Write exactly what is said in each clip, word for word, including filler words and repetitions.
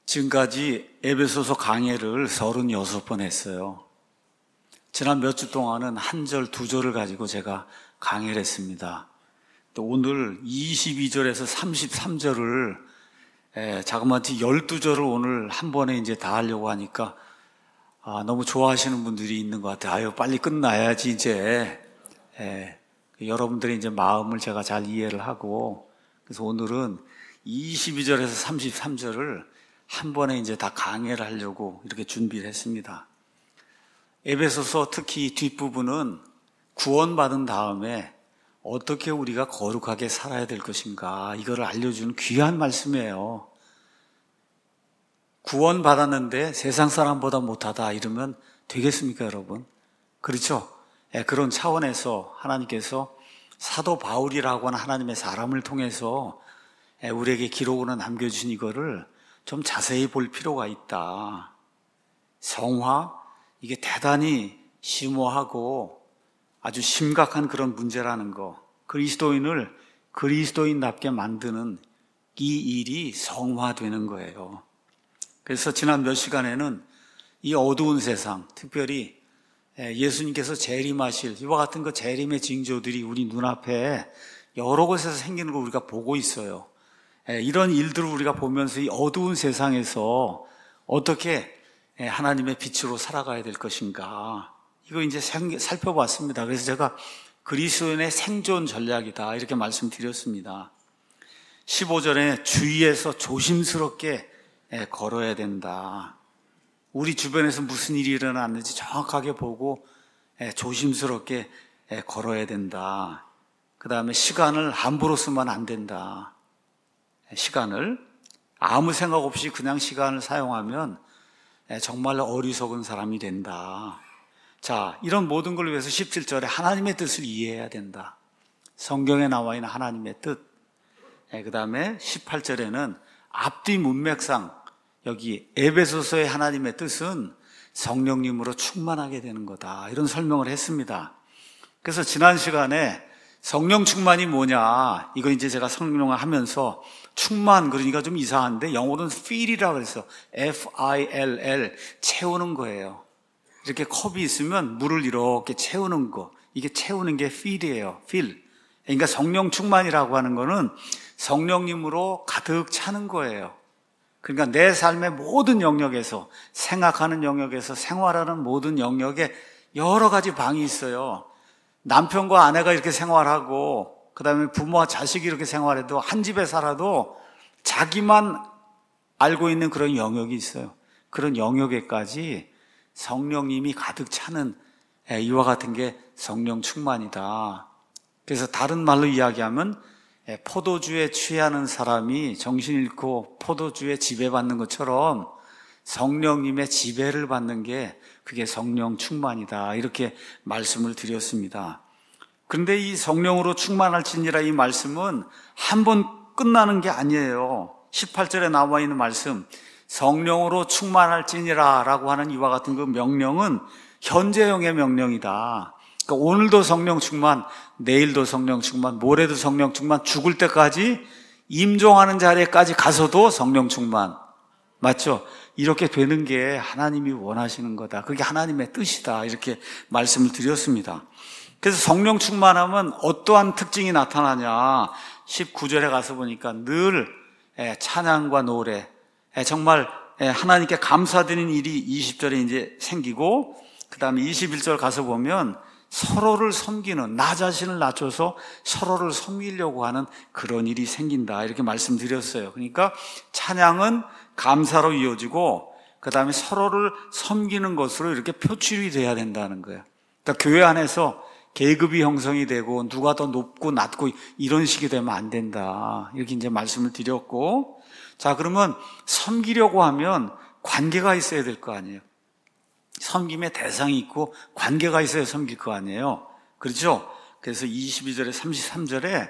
지금까지 에베소서 강해를 서른여섯 번 했어요. 지난 몇 주 동안은 한 절, 두 절을 가지고 제가 강해를 했습니다. 또 오늘 이십이 절에서 삼십삼 절을 에, 자그마치 열두 절을 오늘 한 번에 이제 다 하려고 하니까 아, 너무 좋아하시는 분들이 있는 것 같아요. 아유, 빨리 끝나야지 이제. 에, 여러분들의 이제 마음을 제가 잘 이해를 하고, 그래서 오늘은 이십이 절에서 삼십삼 절을 한 번에 이제 다 강해를 하려고 이렇게 준비를 했습니다. 에베소서 특히 뒷부분은 구원받은 다음에 어떻게 우리가 거룩하게 살아야 될 것인가, 이거를 알려주는 귀한 말씀이에요. 구원받았는데 세상 사람보다 못하다 이러면 되겠습니까, 여러분? 그렇죠? 예, 그런 차원에서 하나님께서 사도 바울이라고 하는 하나님의 사람을 통해서 예, 우리에게 기록으로 남겨주신 이거를 좀 자세히 볼 필요가 있다. 성화, 이게 대단히 심오하고 아주 심각한 그런 문제라는 거, 그리스도인을 그리스도인답게 만드는 이 일이 성화되는 거예요. 그래서 지난 몇 시간에는 이 어두운 세상, 특별히 예수님께서 재림하실 이와 같은 그 재림의 징조들이 우리 눈앞에 여러 곳에서 생기는 걸 우리가 보고 있어요. 이런 일들을 우리가 보면서 이 어두운 세상에서 어떻게 하나님의 빛으로 살아가야 될 것인가, 이거 이제 살펴봤습니다. 그래서 제가 그리스도인의 생존 전략이다 이렇게 말씀드렸습니다. 십오 절에 주위에서 조심스럽게 걸어야 된다. 우리 주변에서 무슨 일이 일어났는지 정확하게 보고 조심스럽게 걸어야 된다. 그 다음에 시간을 함부로 쓰면 안 된다. 시간을 아무 생각 없이 그냥 시간을 사용하면 정말 어리석은 사람이 된다. 자, 이런 모든 걸 위해서 십칠 절에 하나님의 뜻을 이해해야 된다. 성경에 나와 있는 하나님의 뜻. 그 다음에 십팔 절에는 앞뒤 문맥상 여기 에베소서의 하나님의 뜻은 성령님으로 충만하게 되는 거다, 이런 설명을 했습니다. 그래서 지난 시간에 성령 충만이 뭐냐, 이거 이제 제가 설명을 하면서 충만, 그러니까 좀 이상한데 영어로는 fill이라고 해서 에프 아이 엘 엘, 채우는 거예요. 이렇게 컵이 있으면 물을 이렇게 채우는 거, 이게 채우는 게 fill이에요. fill. 그러니까 성령 충만이라고 하는 거는 성령님으로 가득 차는 거예요. 그러니까 내 삶의 모든 영역에서, 생각하는 영역에서, 생활하는 모든 영역에 여러 가지 방이 있어요. 남편과 아내가 이렇게 생활하고, 그 다음에 부모와 자식이 이렇게 생활해도, 한 집에 살아도 자기만 알고 있는 그런 영역이 있어요. 그런 영역에까지 성령님이 가득 차는 이와 같은 게 성령 충만이다. 그래서 다른 말로 이야기하면 포도주에 취하는 사람이 정신 잃고 포도주에 지배받는 것처럼 성령님의 지배를 받는 게 그게 성령 충만이다, 이렇게 말씀을 드렸습니다. 그런데 이 성령으로 충만할지니라, 이 말씀은 한 번 끝나는 게 아니에요. 십팔 절에 나와 있는 말씀, 성령으로 충만할지니라 라고 하는 이와 같은 그 명령은 현재형의 명령이다. 그러니까 오늘도 성령 충만, 내일도 성령 충만, 모레도 성령 충만, 죽을 때까지 임종하는 자리에까지 가서도 성령 충만. 맞죠? 이렇게 되는 게 하나님이 원하시는 거다. 그게 하나님의 뜻이다. 이렇게 말씀을 드렸습니다. 그래서 성령 충만하면 어떠한 특징이 나타나냐? 십구 절에 가서 보니까 늘 찬양과 노래, 정말 하나님께 감사드리는 일이 이십 절에 이제 생기고, 그 다음에 이십일 절 가서 보면 서로를 섬기는, 나 자신을 낮춰서 서로를 섬기려고 하는 그런 일이 생긴다, 이렇게 말씀드렸어요. 그러니까 찬양은 감사로 이어지고, 그 다음에 서로를 섬기는 것으로 이렇게 표출이 돼야 된다는 거예요. 그러니까 교회 안에서 계급이 형성이 되고 누가 더 높고 낮고 이런 식이 되면 안 된다, 이렇게 이제 말씀을 드렸고, 자, 그러면 섬기려고 하면 관계가 있어야 될 거 아니에요. 섬김의 대상이 있고 관계가 있어야 섬길 거 아니에요. 그렇죠? 그래서 이십이 절에 삼십삼 절에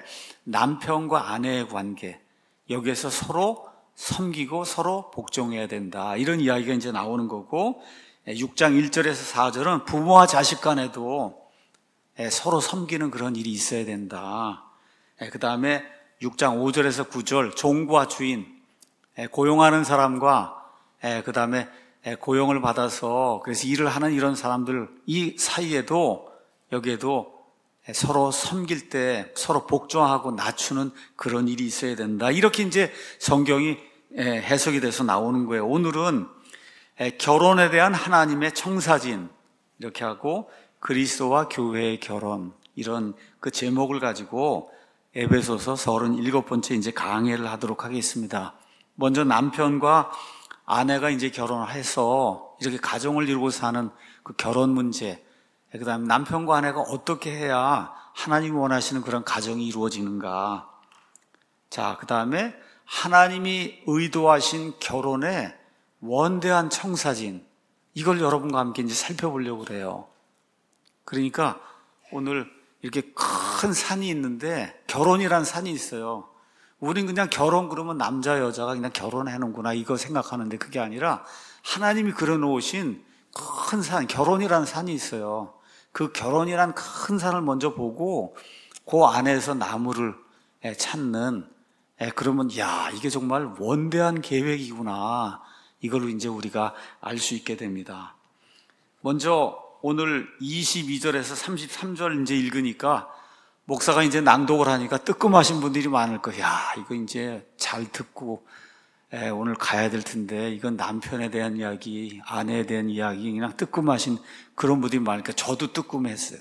남편과 아내의 관계, 여기에서 서로 섬기고 서로 복종해야 된다, 이런 이야기가 이제 나오는 거고, 육 장 일 절에서 사 절은 부모와 자식 간에도 서로 섬기는 그런 일이 있어야 된다. 그 다음에 육 장 오 절에서 구 절 종과 주인, 고용하는 사람과 그 다음에 고용을 받아서 그래서 일을 하는 이런 사람들 이 사이에도 여기에도 서로 섬길 때 서로 복종하고 낮추는 그런 일이 있어야 된다. 이렇게 이제 성경이 해석이 돼서 나오는 거예요. 오늘은 결혼에 대한 하나님의 청사진 이렇게 하고 그리스도와 교회의 결혼 이런 그 제목을 가지고 에베소서 서른일곱 번째 이제 강해를 하도록 하겠습니다. 먼저 남편과 아내가 이제 결혼을 해서 이렇게 가정을 이루고 사는 그 결혼 문제, 그 다음에 남편과 아내가 어떻게 해야 하나님이 원하시는 그런 가정이 이루어지는가. 자, 그 다음에 하나님이 의도하신 결혼의 원대한 청사진, 이걸 여러분과 함께 이제 살펴보려고 그래요. 그러니까 오늘 이렇게 큰 산이 있는데 결혼이란 산이 있어요. 우린 그냥 결혼 그러면 남자 여자가 그냥 결혼해놓는구나 이거 생각하는데 그게 아니라 하나님이 그려놓으신 큰 산, 결혼이라는 산이 있어요. 그 결혼이란 큰 산을 먼저 보고 그 안에서 나무를 찾는, 그러면 야 이게 정말 원대한 계획이구나 이걸로 이제 우리가 알 수 있게 됩니다. 먼저 오늘 이십이 절에서 삼십삼 절 이제 읽으니까 목사가 이제 낭독을 하니까 뜨끔하신 분들이 많을 거예요. 야, 이거 이제 잘 듣고 에, 오늘 가야 될 텐데 이건 남편에 대한 이야기, 아내에 대한 이야기 그냥 뜨끔하신 그런 분들이 많으니까 저도 뜨끔했어요.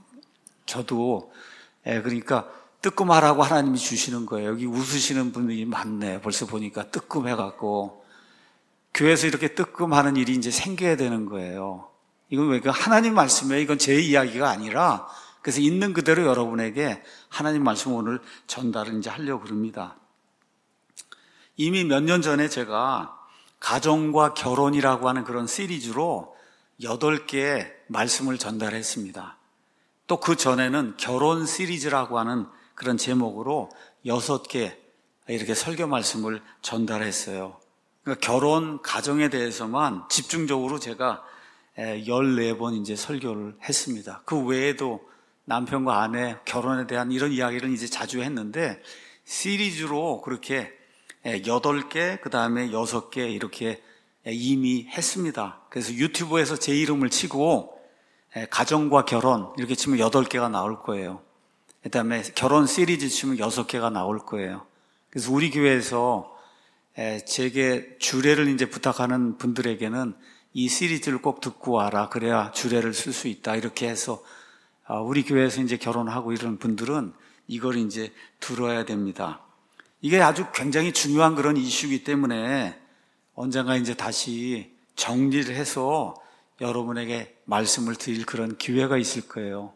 저도 에, 그러니까 뜨끔하라고 하나님이 주시는 거예요. 여기 웃으시는 분들이 많네. 벌써 보니까 뜨끔해갖고 교회에서 이렇게 뜨끔하는 일이 이제 생겨야 되는 거예요. 이건 왜 그 하나님 말씀에 이건 제 이야기가 아니라 그래서 있는 그대로 여러분에게 하나님 말씀 오늘 전달을 이제 하려고 그럽니다. 이미 몇 년 전에 제가 가정과 결혼이라고 하는 그런 시리즈로 여덟 개의 말씀을 전달했습니다. 또 그 전에는 결혼 시리즈라고 하는 그런 제목으로 여섯 개 이렇게 설교 말씀을 전달했어요. 그러니까 결혼, 가정에 대해서만 집중적으로 제가 열네 번 이제 설교를 했습니다. 그 외에도 남편과 아내 결혼에 대한 이런 이야기를 이제 자주 했는데 시리즈로 그렇게 여덟 개, 그 다음에 여섯 개 이렇게 이미 했습니다. 그래서 유튜브에서 제 이름을 치고 가정과 결혼 이렇게 치면 여덟 개가 나올 거예요. 그 다음에 결혼 시리즈 치면 여섯 개가 나올 거예요. 그래서 우리 교회에서 제게 주례를 이제 부탁하는 분들에게는 이 시리즈를 꼭 듣고 와라. 그래야 주례를 쓸 수 있다. 이렇게 해서 우리 교회에서 이제 결혼하고 이런 분들은 이걸 이제 들어야 됩니다. 이게 아주 굉장히 중요한 그런 이슈이기 때문에 언젠가 이제 다시 정리를 해서 여러분에게 말씀을 드릴 그런 기회가 있을 거예요.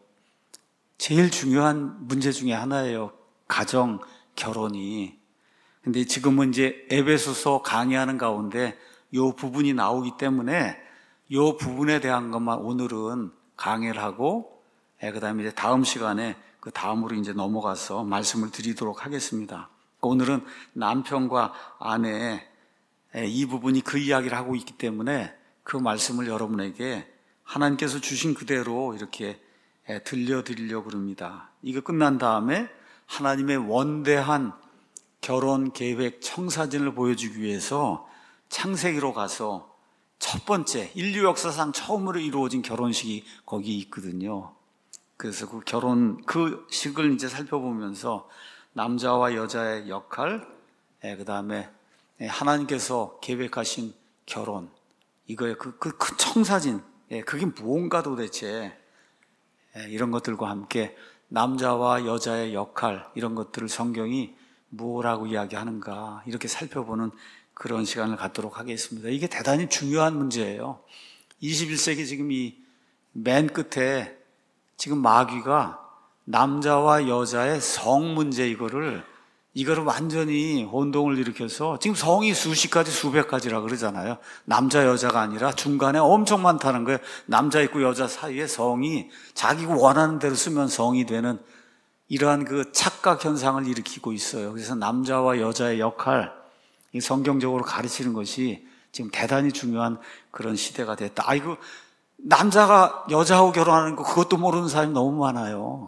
제일 중요한 문제 중에 하나예요. 가정, 결혼이. 근데 지금은 이제 에베소서 강의하는 가운데 이 부분이 나오기 때문에 이 부분에 대한 것만 오늘은 강의를 하고 그 다음에 이제 다음 시간에 그 다음으로 이제 넘어가서 말씀을 드리도록 하겠습니다. 오늘은 남편과 아내 이 부분이 그 이야기를 하고 있기 때문에 그 말씀을 여러분에게 하나님께서 주신 그대로 이렇게 들려드리려고 합니다. 이거 끝난 다음에 하나님의 원대한 결혼 계획 청사진을 보여주기 위해서 창세기로 가서 첫 번째 인류 역사상 처음으로 이루어진 결혼식이 거기 있거든요. 그래서 그 결혼 그 식을 이제 살펴보면서 남자와 여자의 역할, 그 다음에 하나님께서 계획하신 결혼, 이거의 그, 그, 그 청사진, 그게 무언가 도대체 이런 것들과 함께 남자와 여자의 역할 이런 것들을 성경이 뭐라고 이야기하는가 이렇게 살펴보는 그런 시간을 갖도록 하겠습니다. 이게 대단히 중요한 문제예요. 이십일 세기 지금 이 맨 끝에 지금 마귀가 남자와 여자의 성 문제 이거를 이거를 완전히 혼동을 일으켜서 지금 성이 수십 가지 수백 가지라 그러잖아요. 남자 여자가 아니라 중간에 엄청 많다는 거예요. 남자 있고 여자 사이에 성이 자기가 원하는 대로 쓰면 성이 되는 이러한 그 착각 현상을 일으키고 있어요. 그래서 남자와 여자의 역할 이 성경적으로 가르치는 것이 지금 대단히 중요한 그런 시대가 됐다. 아이고 남자가 여자하고 결혼하는 거 그것도 모르는 사람이 너무 많아요.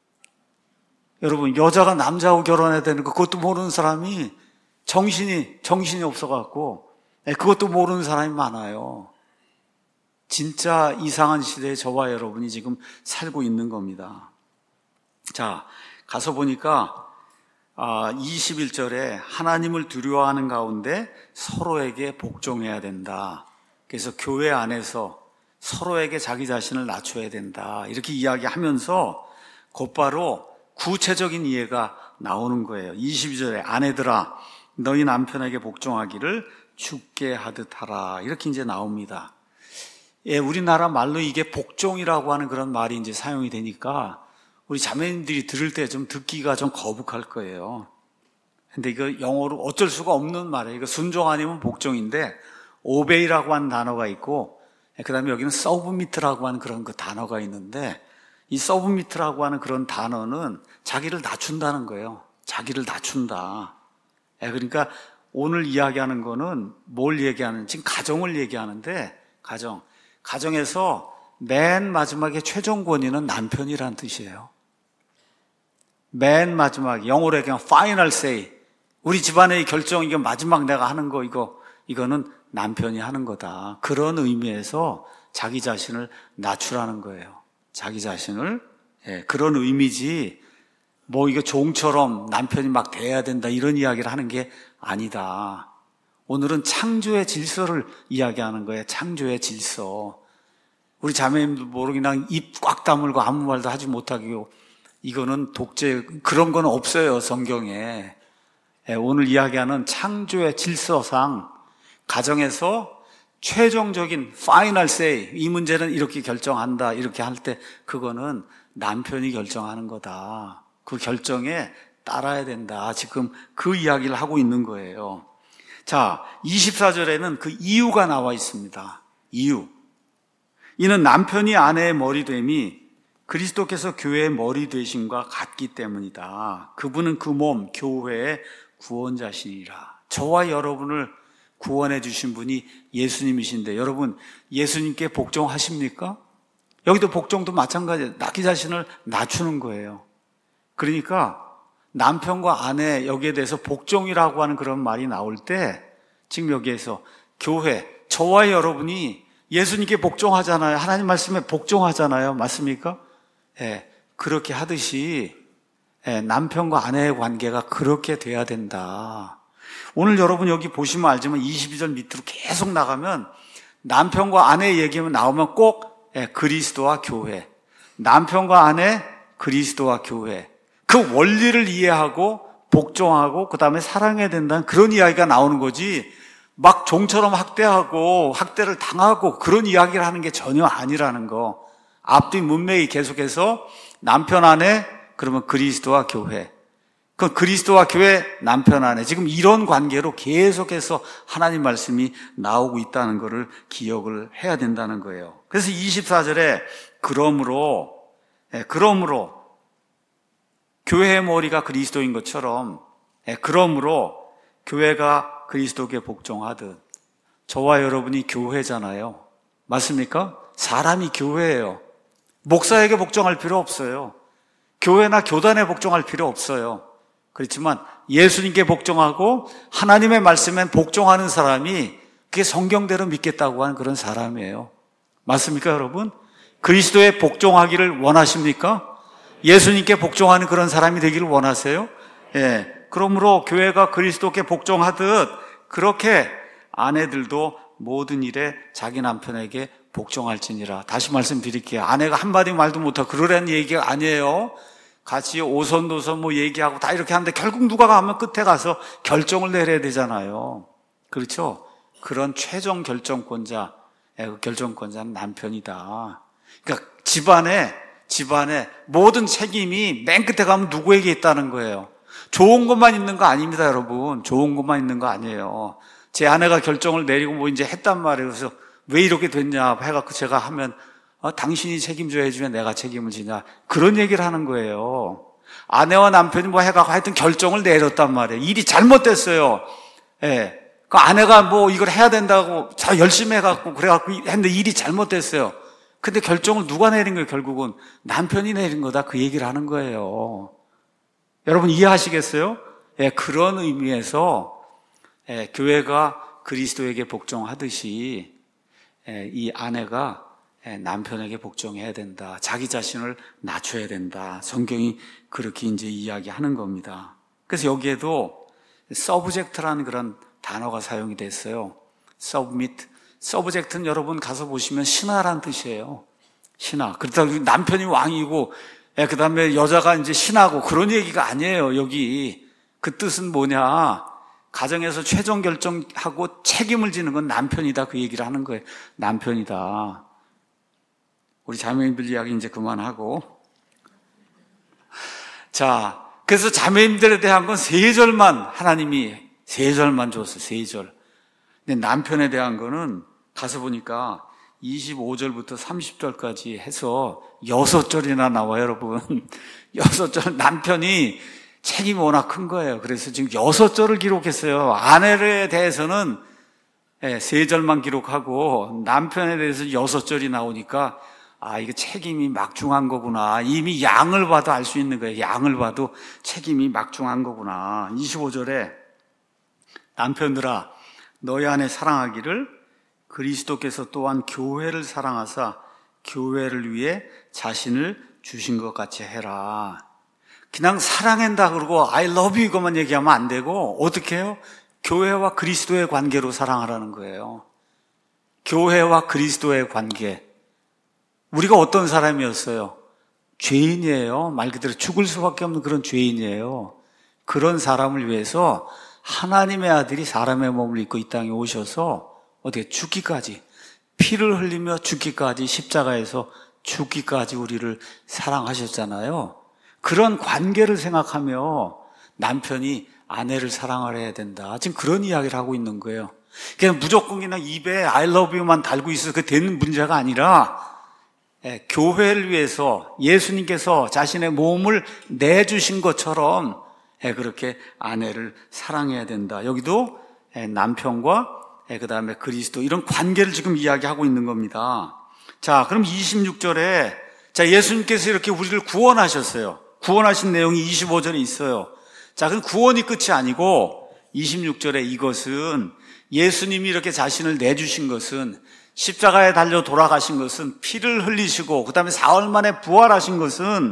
여러분 여자가 남자하고 결혼해야 되는 거 그것도 모르는 사람이 정신이 정신이 없어갖고 예, 그것도 모르는 사람이 많아요. 진짜 이상한 시대에 저와 여러분이 지금 살고 있는 겁니다. 자, 가서 보니까 아, 이십일 절에 하나님을 두려워하는 가운데 서로에게 복종해야 된다. 그래서 교회 안에서 서로에게 자기 자신을 낮춰야 된다. 이렇게 이야기하면서 곧바로 구체적인 이해가 나오는 거예요. 이십이 절에 아내들아 너희 남편에게 복종하기를 죽게 하듯 하라. 이렇게 이제 나옵니다. 예, 우리나라 말로 이게 복종이라고 하는 그런 말이 이제 사용이 되니까 우리 자매님들이 들을 때 좀 듣기가 좀 거북할 거예요. 근데 이거 영어로 어쩔 수가 없는 말이에요. 이거 순종 아니면 복종인데 obey라고 하는 단어가 있고 그 다음에 여기는 submit라고 하는 그런 그 단어가 있는데 이 submit라고 하는 그런 단어는 자기를 낮춘다는 거예요. 자기를 낮춘다. 예, 그러니까 오늘 이야기하는 거는 뭘 얘기하는, 지금 가정을 얘기하는데 가정. 가정에서 맨 마지막에 최종 권위는 남편이란 뜻이에요. 맨 마지막, 영어로 그냥 final say. 우리 집안의 결정, 이게 마지막 내가 하는 거, 이거, 이거는 남편이 하는 거다. 그런 의미에서 자기 자신을 낮추라는 거예요. 자기 자신을. 예, 그런 의미지, 뭐 이거 종처럼 남편이 막 대해야 된다, 이런 이야기를 하는 게 아니다. 오늘은 창조의 질서를 이야기하는 거예요. 창조의 질서. 우리 자매님들 모르게 그냥 입 꽉 다물고 아무 말도 하지 못하고 이거는 독재, 그런 건 없어요, 성경에. 예, 오늘 이야기하는 창조의 질서상 가정에서 최종적인 final say, 이 문제는 이렇게 결정한다, 이렇게 할 때 그거는 남편이 결정하는 거다. 그 결정에 따라야 된다. 지금 그 이야기를 하고 있는 거예요. 자, 이십사 절에는 그 이유가 나와 있습니다. 이유. 이는 남편이 아내의 머리됨이 그리스도께서 교회의 머리 되심과 같기 때문이다. 그분은 그 몸, 교회의 구원자시니라. 저와 여러분을 구원해 주신 분이 예수님이신데 여러분 예수님께 복종하십니까? 여기도 복종도 마찬가지예요. 자기 자신을 낮추는 거예요. 그러니까 남편과 아내 여기에 대해서 복종이라고 하는 그런 말이 나올 때 지금 여기에서 교회, 저와 여러분이 예수님께 복종하잖아요. 하나님 말씀에 복종하잖아요. 맞습니까? 예, 그렇게 하듯이 예, 남편과 아내의 관계가 그렇게 돼야 된다. 오늘 여러분 여기 보시면 알지만 이십이 절 밑으로 계속 나가면 남편과 아내 얘기만 나오면 꼭 예, 그리스도와 교회, 남편과 아내, 그리스도와 교회, 그 원리를 이해하고 복종하고 그 다음에 사랑해야 된다는 그런 이야기가 나오는 거지 막 종처럼 학대하고 학대를 당하고 그런 이야기를 하는 게 전혀 아니라는 거. 앞뒤 문맥이 계속해서 남편 아내 그러면 그리스도와 교회, 그 그리스도와 교회 남편 아내, 지금 이런 관계로 계속해서 하나님 말씀이 나오고 있다는 것을 기억을 해야 된다는 거예요. 그래서 이십사 절에 그러므로 예, 그러므로 교회의 머리가 그리스도인 것처럼 예, 그러므로 교회가 그리스도께 복종하듯 저와 여러분이 교회잖아요. 맞습니까? 사람이 교회예요. 목사에게 복종할 필요 없어요. 교회나 교단에 복종할 필요 없어요. 그렇지만 예수님께 복종하고 하나님의 말씀에 복종하는 사람이 그게 성경대로 믿겠다고 하는 그런 사람이에요. 맞습니까, 여러분? 그리스도에 복종하기를 원하십니까? 예수님께 복종하는 그런 사람이 되기를 원하세요? 예. 그러므로 교회가 그리스도께 복종하듯 그렇게 아내들도 모든 일에 자기 남편에게 복종할지니라. 다시 말씀드릴게요. 아내가 한마디 말도 못하고 그러라는 얘기가 아니에요. 같이 오선도선 뭐 얘기하고 다 이렇게 하는데 결국 누가 가면 끝에 가서 결정을 내려야 되잖아요. 그렇죠? 그런 최종 결정권자, 그 결정권자는 남편이다. 그러니까 집안에, 집안에 모든 책임이 맨 끝에 가면 누구에게 있다는 거예요. 좋은 것만 있는 거 아닙니다, 여러분. 좋은 것만 있는 거 아니에요. 제 아내가 결정을 내리고 뭐 이제 했단 말이에요. 그래서 왜 이렇게 됐냐 해갖고 제가 하면 어, 당신이 책임져야 해주면 내가 책임을 지냐 그런 얘기를 하는 거예요. 아내와 남편이 뭐 해갖고 하여튼 결정을 내렸단 말이에요. 일이 잘못됐어요. 예. 그 아내가 뭐 이걸 해야 된다고 자 열심히 해갖고 그래갖고 했는데 일이 잘못됐어요. 근데 결정을 누가 내린 거예요? 결국은 남편이 내린 거다. 그 얘기를 하는 거예요. 여러분 이해하시겠어요? 예, 그런 의미에서 예, 교회가 그리스도에게 복종하듯이 이 아내가 남편에게 복종해야 된다. 자기 자신을 낮춰야 된다. 성경이 그렇게 이제 이야기하는 겁니다. 그래서 여기에도 서브젝트라는 그런 단어가 사용이 됐어요. submit. 서브젝트는 여러분 가서 보시면 신하라는 뜻이에요. 신하. 그렇다고 남편이 왕이고, 그 다음에 여자가 이제 신하고 그런 얘기가 아니에요, 여기. 그 뜻은 뭐냐. 가정에서 최종 결정하고 책임을 지는 건 남편이다. 그 얘기를 하는 거예요. 남편이다. 우리 자매님들 이야기 이제 그만하고. 자, 그래서 자매님들에 대한 건 세 절만 하나님이 세 절만 줬어요. 세 절. 근데 남편에 대한 거는 가서 보니까 이십오 절부터 삼십 절까지 해서 여섯 절이나 나와요, 여러분. 여섯 절. 남편이 책임이 워낙 큰 거예요. 그래서 지금 여섯 절을 기록했어요. 아내에 대해서는 세 절만 기록하고 남편에 대해서 여섯 절이 나오니까 아, 이거 책임이 막중한 거구나. 이미 양을 봐도 알 수 있는 거예요. 양을 봐도 책임이 막중한 거구나. 이십오 절에 남편들아, 너희 안에 사랑하기를 그리스도께서 또한 교회를 사랑하사 교회를 위해 자신을 주신 것 같이 해라. 그냥 사랑한다 그러고 I love you 이것만 얘기하면 안 되고 어떻게 해요? 교회와 그리스도의 관계로 사랑하라는 거예요. 교회와 그리스도의 관계. 우리가 어떤 사람이었어요? 죄인이에요. 말 그대로 죽을 수밖에 없는 그런 죄인이에요. 그런 사람을 위해서 하나님의 아들이 사람의 몸을 입고 이 땅에 오셔서 어떻게 죽기까지, 피를 흘리며 죽기까지, 십자가에서 죽기까지 우리를 사랑하셨잖아요. 그런 관계를 생각하며 남편이 아내를 사랑하려 해야 된다. 지금 그런 이야기를 하고 있는 거예요. 그냥 무조건 그냥 입에 I love you만 달고 있어서 그게 되는 문제가 아니라 예, 교회를 위해서 예수님께서 자신의 몸을 내주신 것처럼 예, 그렇게 아내를 사랑해야 된다. 여기도 예, 남편과 예, 그 다음에 그리스도 이런 관계를 지금 이야기하고 있는 겁니다. 자, 그럼 이십육 절에 자 예수님께서 이렇게 우리를 구원하셨어요. 구원하신 내용이 이십오 절에 있어요. 자, 그럼 구원이 끝이 아니고 이십육 절에 이것은 예수님이 이렇게 자신을 내주신 것은 십자가에 달려 돌아가신 것은 피를 흘리시고 그 다음에 사흘 만에 부활하신 것은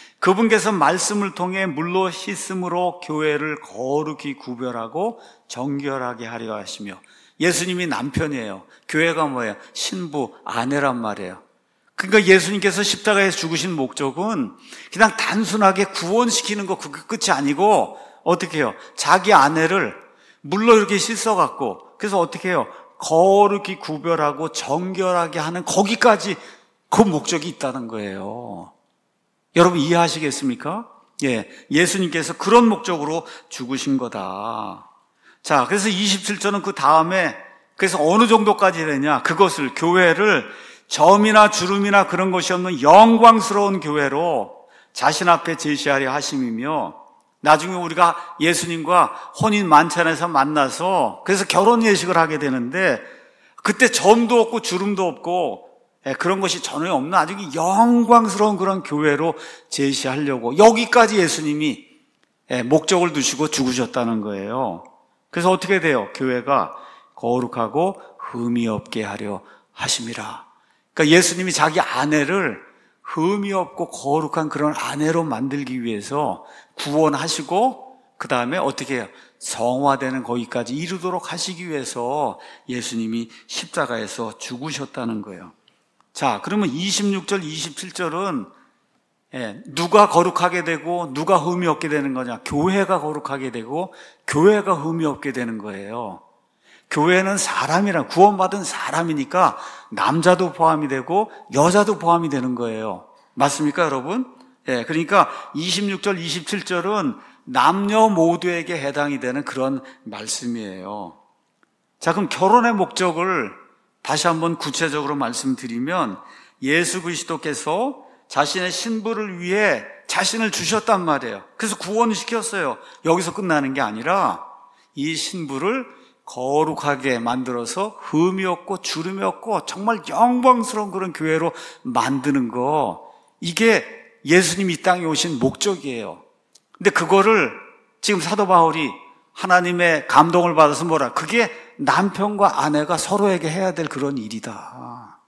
그분께서 말씀을 통해 물로 씻음으로 교회를 거룩히 구별하고 정결하게 하려 하시며 예수님이 남편이에요. 교회가 뭐예요? 신부, 아내란 말이에요. 그러니까 예수님께서 십자가에 죽으신 목적은 그냥 단순하게 구원시키는 거 그게 끝이 아니고 어떻게 해요? 자기 아내를 물로 이렇게 씻어갖고 그래서 어떻게 해요? 거룩히 구별하고 정결하게 하는 거기까지 그 목적이 있다는 거예요. 여러분 이해하시겠습니까? 예, 예수님께서 그런 목적으로 죽으신 거다. 자, 그래서 이십칠 절은 그 다음에 그래서 어느 정도까지 되냐? 그것을 교회를 점이나 주름이나 그런 것이 없는 영광스러운 교회로 자신 앞에 제시하려 하심이며 나중에 우리가 예수님과 혼인 만찬에서 만나서 그래서 결혼 예식을 하게 되는데 그때 점도 없고 주름도 없고 그런 것이 전혀 없는 아주 영광스러운 그런 교회로 제시하려고 여기까지 예수님이 목적을 두시고 죽으셨다는 거예요. 그래서 어떻게 돼요? 교회가 거룩하고 흠이 없게 하려 하심이라. 그러니까 예수님이 자기 아내를 흠이 없고 거룩한 그런 아내로 만들기 위해서 구원하시고 그 다음에 어떻게 해요? 성화되는 거기까지 이루도록 하시기 위해서 예수님이 십자가에서 죽으셨다는 거예요. 자, 그러면 이십육 절, 이십칠 절은 예, 누가 거룩하게 되고 누가 흠이 없게 되는 거냐? 교회가 거룩하게 되고 교회가 흠이 없게 되는 거예요. 교회는 사람이라 구원받은 사람이니까 남자도 포함이 되고 여자도 포함이 되는 거예요. 맞습니까, 여러분? 예, 그러니까 이십육 절, 이십칠 절은 남녀 모두에게 해당이 되는 그런 말씀이에요. 자, 그럼 결혼의 목적을 다시 한번 구체적으로 말씀드리면 예수 그리스도께서 자신의 신부를 위해 자신을 주셨단 말이에요. 그래서 구원시켰어요. 여기서 끝나는 게 아니라 이 신부를 거룩하게 만들어서 흠이 없고 주름이 없고 정말 영광스러운 그런 교회로 만드는 거, 이게 예수님이 이 땅에 오신 목적이에요. 근데 그거를 지금 사도 바울이 하나님의 감동을 받아서 뭐라, 그게 남편과 아내가 서로에게 해야 될 그런 일이다.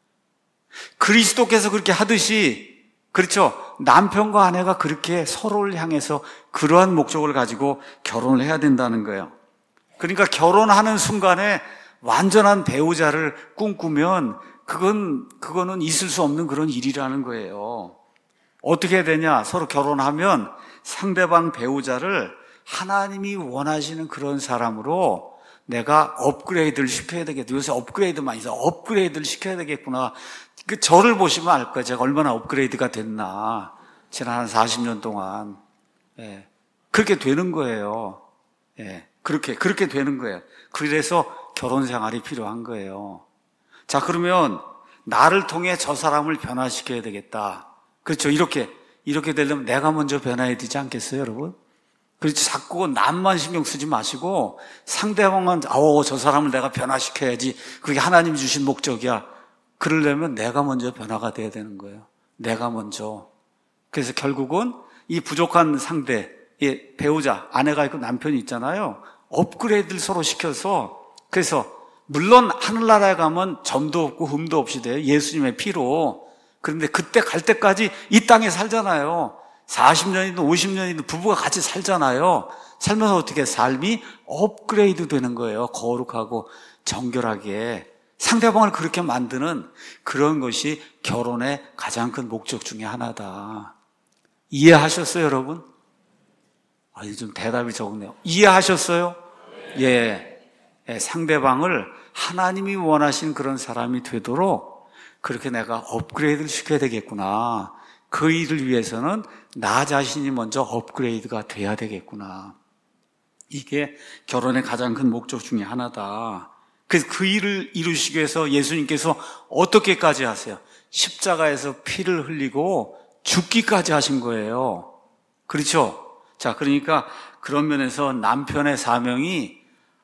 그리스도께서 그렇게 하듯이, 그렇죠, 남편과 아내가 그렇게 서로를 향해서 그러한 목적을 가지고 결혼을 해야 된다는 거예요. 그러니까 결혼하는 순간에 완전한 배우자를 꿈꾸면 그건, 그거는 있을 수 없는 그런 일이라는 거예요. 어떻게 해야 되냐? 서로 결혼하면 상대방 배우자를 하나님이 원하시는 그런 사람으로 내가 업그레이드를 시켜야 되겠다. 요새 업그레이드 많이 있어. 업그레이드를 시켜야 되겠구나. 그 저를 보시면 알 거예요. 제가 얼마나 업그레이드가 됐나. 지난 한 사십 년 동안. 예. 그렇게 되는 거예요. 예. 그렇게, 그렇게 되는 거예요. 그래서 결혼 생활이 필요한 거예요. 자, 그러면 나를 통해 저 사람을 변화시켜야 되겠다. 그렇죠. 이렇게, 이렇게 되려면 내가 먼저 변화해야 되지 않겠어요, 여러분? 그렇죠. 자꾸 남만 신경 쓰지 마시고 상대방은, 어, 저 사람을 내가 변화시켜야지. 그게 하나님이 주신 목적이야. 그러려면 내가 먼저 변화가 돼야 되는 거예요. 내가 먼저. 그래서 결국은 이 부족한 상대, 예, 배우자, 아내가 있고 남편이 있잖아요. 업그레이드를 서로 시켜서, 그래서 물론 하늘나라에 가면 점도 없고 흠도 없이 돼요. 예수님의 피로. 그런데 그때 갈 때까지 이 땅에 살잖아요. 사십 년이든 오십 년이든 부부가 같이 살잖아요. 살면서 어떻게 삶이 업그레이드 되는 거예요. 거룩하고 정결하게. 상대방을 그렇게 만드는 그런 것이 결혼의 가장 큰 목적 중에 하나다. 이해하셨어요, 여러분? 아니, 좀 대답이 적네요. 이해하셨어요? 예. 예. 상대방을 하나님이 원하신 그런 사람이 되도록 그렇게 내가 업그레이드를 시켜야 되겠구나. 그 일을 위해서는 나 자신이 먼저 업그레이드가 돼야 되겠구나. 이게 결혼의 가장 큰 목적 중에 하나다. 그래서 그 일을 이루시기 위해서 예수님께서 어떻게까지 하세요? 십자가에서 피를 흘리고 죽기까지 하신 거예요. 그렇죠? 자, 그러니까 그런 면에서 남편의 사명이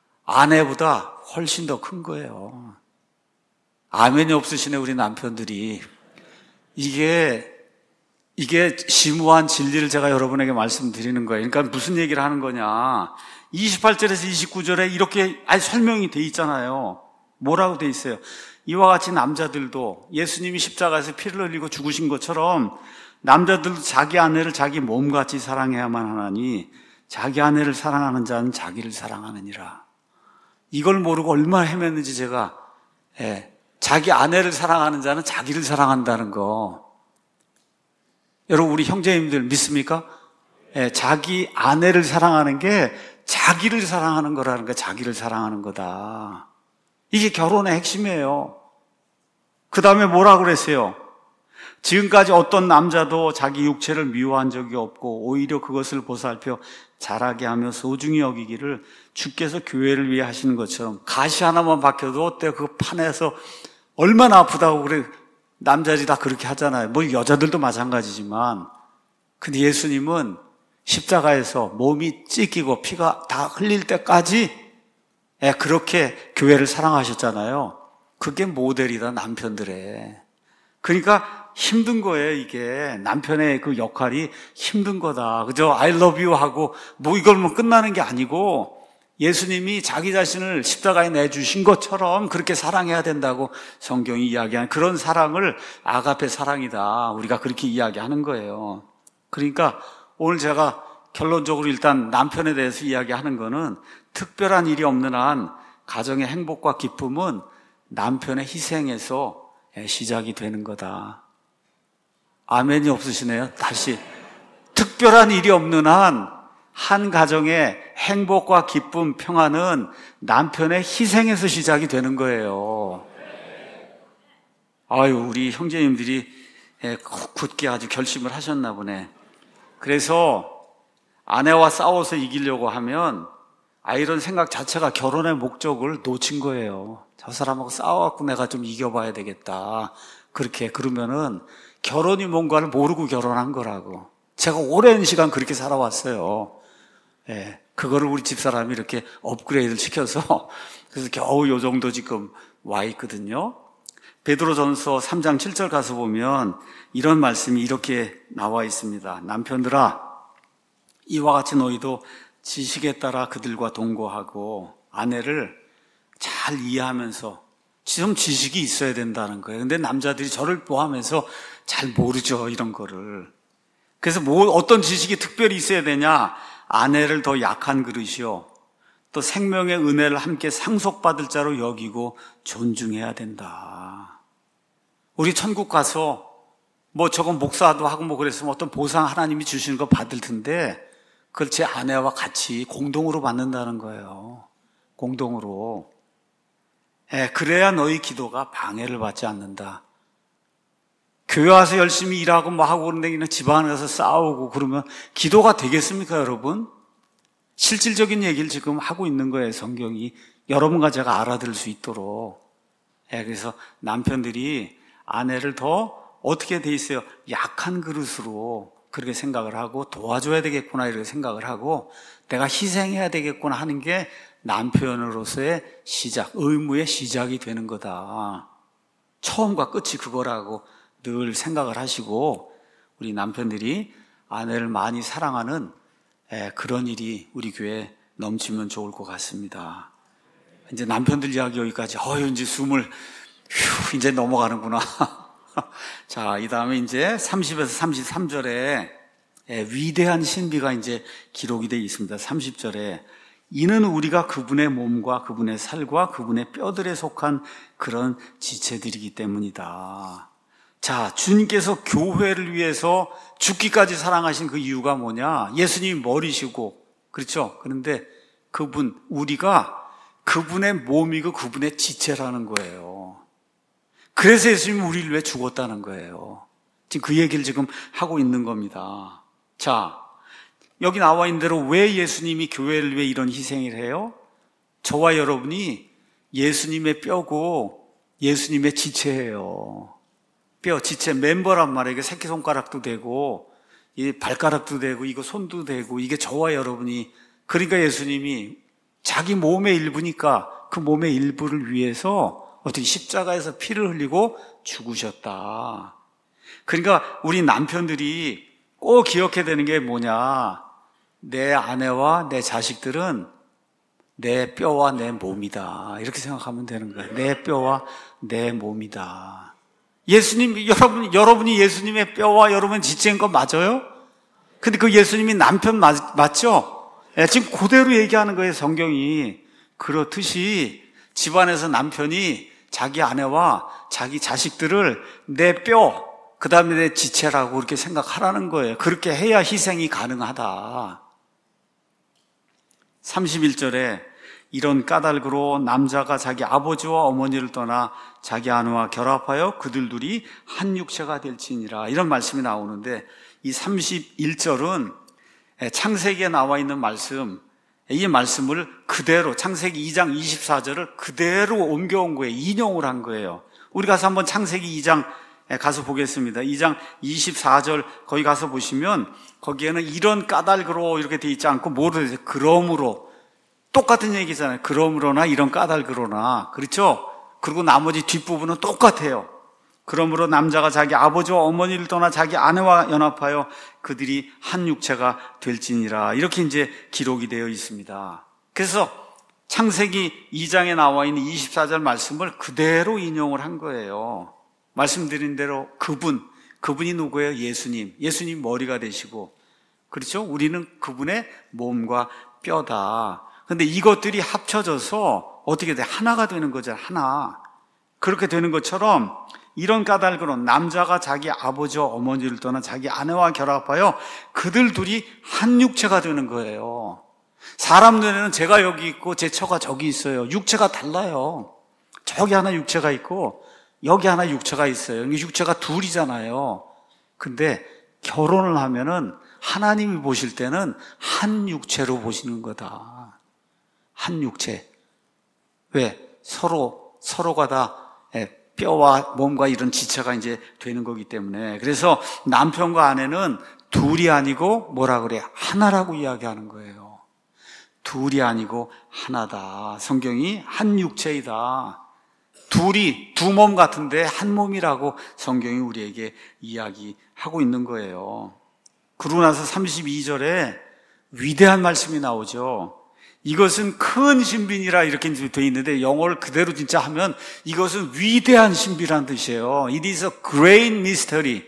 아내보다 훨씬 더 큰 거예요. 아멘이 없으시네, 우리 남편들이. 이게, 이게 심오한 진리를 제가 여러분에게 말씀드리는 거예요. 그러니까 무슨 얘기를 하는 거냐. 이십팔 절에서 이십구 절에 이렇게 아니 설명이 돼 있잖아요. 뭐라고 돼 있어요? 이와 같이 남자들도 예수님이 십자가에서 피를 흘리고 죽으신 것처럼 남자들도 자기 아내를 자기 몸같이 사랑해야만 하나니 자기 아내를 사랑하는 자는 자기를 사랑하느니라. 이걸 모르고 얼마나 헤맸는지 제가, 예, 자기 아내를 사랑하는 자는 자기를 사랑한다는 거. 여러분, 우리 형제님들 믿습니까? 예, 자기 아내를 사랑하는 게 자기를 사랑하는 거라는 거, 자기를 사랑하는 거다. 이게 결혼의 핵심이에요. 그 다음에 뭐라고 그랬어요? 지금까지 어떤 남자도 자기 육체를 미워한 적이 없고 오히려 그것을 보살펴 자라게 하며 소중히 여기기를 주께서 교회를 위해 하시는 것처럼. 가시 하나만 박혀도 어때? 그 판에서 얼마나 아프다고 그래. 남자들이 다 그렇게 하잖아요. 뭐 여자들도 마찬가지지만. 근데 예수님은 십자가에서 몸이 찢기고 피가 다 흘릴 때까지 그렇게 교회를 사랑하셨잖아요. 그게 모델이다, 남편들의. 그러니까 힘든 거예요, 이게. 남편의 그 역할이 힘든 거다. 그죠? I love you 하고 뭐 이걸 뭐 끝나는 게 아니고 예수님이 자기 자신을 십자가에 내주신 것처럼 그렇게 사랑해야 된다고 성경이 이야기하는 그런 사랑을 아가페 사랑이다. 우리가 그렇게 이야기하는 거예요. 그러니까 오늘 제가 결론적으로 일단 남편에 대해서 이야기하는 거는 특별한 일이 없는 한 가정의 행복과 기쁨은 남편의 희생에서 시작이 되는 거다. 아멘이 없으시네요. 다시. 특별한 일이 없는 한 한 가정의 행복과 기쁨, 평안은 남편의 희생에서 시작이 되는 거예요. 아유, 우리 형제님들이 굳게 아주 결심을 하셨나 보네. 그래서 아내와 싸워서 이기려고 하면 아, 이런 생각 자체가 결혼의 목적을 놓친 거예요. 저 사람하고 싸워갖고 내가 좀 이겨봐야 되겠다. 그렇게 그러면은 결혼이 뭔가를 모르고 결혼한 거라고. 제가 오랜 시간 그렇게 살아왔어요. 예, 그거를 우리 집사람이 이렇게 업그레이드를 시켜서 그래서 겨우 요 정도 지금 와 있거든요. 베드로전서 삼 장 칠 절 가서 보면 이런 말씀이 이렇게 나와 있습니다. 남편들아, 이와 같이 너희도 지식에 따라 그들과 동거하고 아내를 잘 이해하면서 좀 지식이 있어야 된다는 거예요. 근데 남자들이 저를 보하면서 잘 모르죠, 이런 거를. 그래서 뭐 어떤 지식이 특별히 있어야 되냐? 아내를 더 약한 그릇이요, 또 생명의 은혜를 함께 상속받을 자로 여기고 존중해야 된다. 우리 천국 가서 뭐 저건 목사도 하고 뭐 그랬으면 어떤 보상 하나님이 주시는 거 받을 텐데 그걸 제 아내와 같이 공동으로 받는다는 거예요. 공동으로. 예, 그래야 너희 기도가 방해를 받지 않는다. 교회 와서 열심히 일하고 뭐 하고 그런데 그냥 집안에 가서 싸우고 그러면 기도가 되겠습니까, 여러분? 실질적인 얘기를 지금 하고 있는 거예요, 성경이. 여러분과 제가 알아들을 수 있도록. 예, 그래서 남편들이 아내를 더 어떻게 돼 있어요? 약한 그릇으로 그렇게 생각을 하고 도와줘야 되겠구나 이렇게 생각을 하고 내가 희생해야 되겠구나 하는 게 남편으로서의 시작, 의무의 시작이 되는 거다. 처음과 끝이 그거라고 늘 생각을 하시고 우리 남편들이 아내를 많이 사랑하는 예, 그런 일이 우리 교회에 넘치면 좋을 것 같습니다. 이제 남편들 이야기 여기까지. 어휴, 이제 숨을 휴, 이제 넘어가는구나. 자, 이 다음에 이제 삼십에서 삼십삼 절에 예, 위대한 신비가 이제 기록이 되어 있습니다. 삼십 절에 이는 우리가 그분의 몸과 그분의 살과 그분의 뼈들에 속한 그런 지체들이기 때문이다. 자, 주님께서 교회를 위해서 죽기까지 사랑하신 그 이유가 뭐냐? 예수님이 머리시고, 그렇죠? 그런데 그분, 우리가 그분의 몸이고 그분의 지체라는 거예요. 그래서 예수님이 우리를 위해 죽었다는 거예요. 지금 그 얘기를 지금 하고 있는 겁니다. 자, 여기 나와 있는 대로 왜 예수님이 교회를 위해 이런 희생을 해요? 저와 여러분이 예수님의 뼈고 예수님의 지체예요. 뼈, 지체, 멤버란 말이에요. 이게 새끼손가락도 되고, 이 발가락도 되고, 이거 손도 되고, 이게 저와 여러분이, 그러니까 예수님이 자기 몸의 일부니까 그 몸의 일부를 위해서 어떻게 십자가에서 피를 흘리고 죽으셨다. 그러니까 우리 남편들이 꼭 기억해야 되는 게 뭐냐? 내 아내와 내 자식들은 내 뼈와 내 몸이다. 이렇게 생각하면 되는 거예요. 내 뼈와 내 몸이다. 예수님, 여러분, 여러분이 예수님의 뼈와 여러분 지체인 거 맞아요? 근데 그 예수님이 남편 맞, 맞죠? 예, 지금 그대로 얘기하는 거예요, 성경이. 그렇듯이 집안에서 남편이 자기 아내와 자기 자식들을 내 뼈, 그 다음에 내 지체라고 그렇게 생각하라는 거예요. 그렇게 해야 희생이 가능하다. 삼십일 절에 이런 까닭으로 남자가 자기 아버지와 어머니를 떠나 자기 아내와 결합하여 그들 둘이 한 육체가 될지니라, 이런 말씀이 나오는데 이 삼십일 절은 창세기에 나와 있는 말씀, 이 말씀을 그대로 창세기 이 장 이십사 절을 그대로 옮겨온 거예요. 인용을 한 거예요. 우리 가서 한번 창세기 이 장 가서 보겠습니다. 이 장 이십사 절 거기 가서 보시면 거기에는 이런 까닭으로 이렇게 돼 있지 않고 뭐로 돼 있어요? 그러므로. 똑같은 얘기잖아요. 그러므로나 이런 까닭으로나. 그렇죠? 그리고 나머지 뒷부분은 똑같아요. 그러므로 남자가 자기 아버지와 어머니를 떠나 자기 아내와 연합하여 그들이 한 육체가 될지니라. 이렇게 이제 기록이 되어 있습니다. 그래서 창세기 이 장에 나와 있는 이십사 절 말씀을 그대로 인용을 한 거예요. 말씀드린 대로 그분, 그분이 누구예요? 예수님. 예수님 머리가 되시고, 그렇죠? 우리는 그분의 몸과 뼈다. 근데 이것들이 합쳐져서 어떻게 돼? 하나가 되는 거잖아요. 하나. 그렇게 되는 것처럼 이런 까닭으로 남자가 자기 아버지와 어머니를 떠나 자기 아내와 결합하여 그들 둘이 한 육체가 되는 거예요. 사람 눈에는 제가 여기 있고 제 처가 저기 있어요. 육체가 달라요. 저기 하나 육체가 있고 여기 하나 육체가 있어요. 육체가 둘이잖아요. 근데 결혼을 하면은 하나님이 보실 때는 한 육체로 보시는 거다. 한 육체. 왜? 서로, 서로가 다 뼈와 몸과 이런 지체가 이제 되는 거기 때문에. 그래서 남편과 아내는 둘이 아니고 뭐라 그래? 하나라고 이야기하는 거예요. 둘이 아니고 하나다. 성경이 한 육체이다. 둘이 두 몸 같은데 한 몸이라고 성경이 우리에게 이야기하고 있는 거예요. 그러고 나서 삼십이 절에 위대한 말씀이 나오죠. 이것은 큰 신비니라 이렇게 되어 있는데 영어를 그대로 진짜 하면 이것은 위대한 신비라는 뜻이에요. It is a great mystery.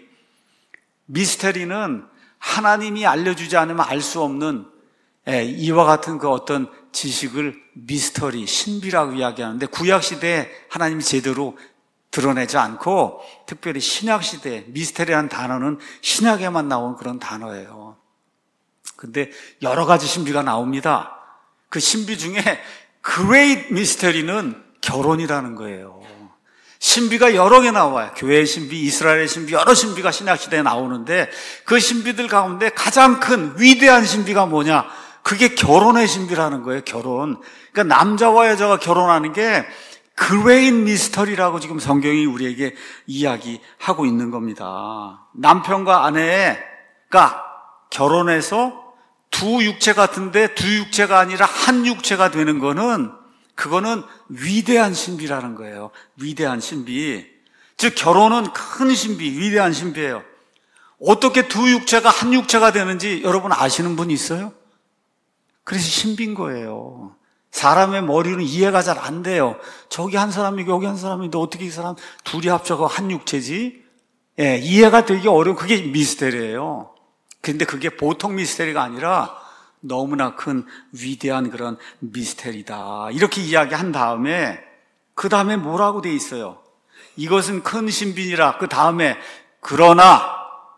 미스터리는 하나님이 알려주지 않으면 알 수 없는 이와 같은 그 어떤 지식을 미스터리, 신비라고 이야기하는데 구약시대에 하나님이 제대로 드러내지 않고 특별히 신약시대에 미스터리라는 단어는 신약에만 나온 그런 단어예요. 근데 여러 가지 신비가 나옵니다. 그 신비 중에 Great Mystery는 결혼이라는 거예요. 신비가 여러 개 나와요. 교회의 신비, 이스라엘의 신비, 여러 신비가 신약시대에 나오는데 그 신비들 가운데 가장 큰 위대한 신비가 뭐냐? 그게 결혼의 신비라는 거예요. 결혼. 그러니까 남자와 여자가 결혼하는 게 Great Mystery라고 지금 성경이 우리에게 이야기하고 있는 겁니다. 남편과 아내가 결혼해서 두 육체 같은데 두 육체가 아니라 한 육체가 되는 거는 그거는 위대한 신비라는 거예요. 위대한 신비. 즉 결혼은 큰 신비, 위대한 신비예요. 어떻게 두 육체가 한 육체가 되는지 여러분 아시는 분 있어요? 그래서 신비인 거예요. 사람의 머리는 이해가 잘 안 돼요. 저기 한 사람이고 여기 한 사람인데 어떻게 이 사람 둘이 합쳐서 한 육체지? 예, 이해가 되기 어려운 그게 미스테리예요. 근데 그게 보통 미스테리가 아니라 너무나 큰 위대한 그런 미스테리다. 이렇게 이야기한 다음에 그 다음에 뭐라고 돼 있어요? 이것은 큰 신비니라. 그 다음에 그러나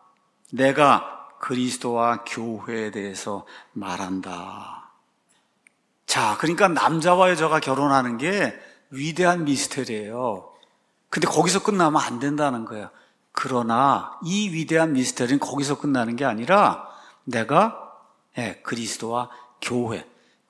내가 그리스도와 교회에 대해서 말한다. 자, 그러니까 남자와 여자가 결혼하는 게 위대한 미스테리예요. 근데 거기서 끝나면 안 된다는 거예요. 그러나 이 위대한 미스터리는 거기서 끝나는 게 아니라 내가 예, 그리스도와 교회,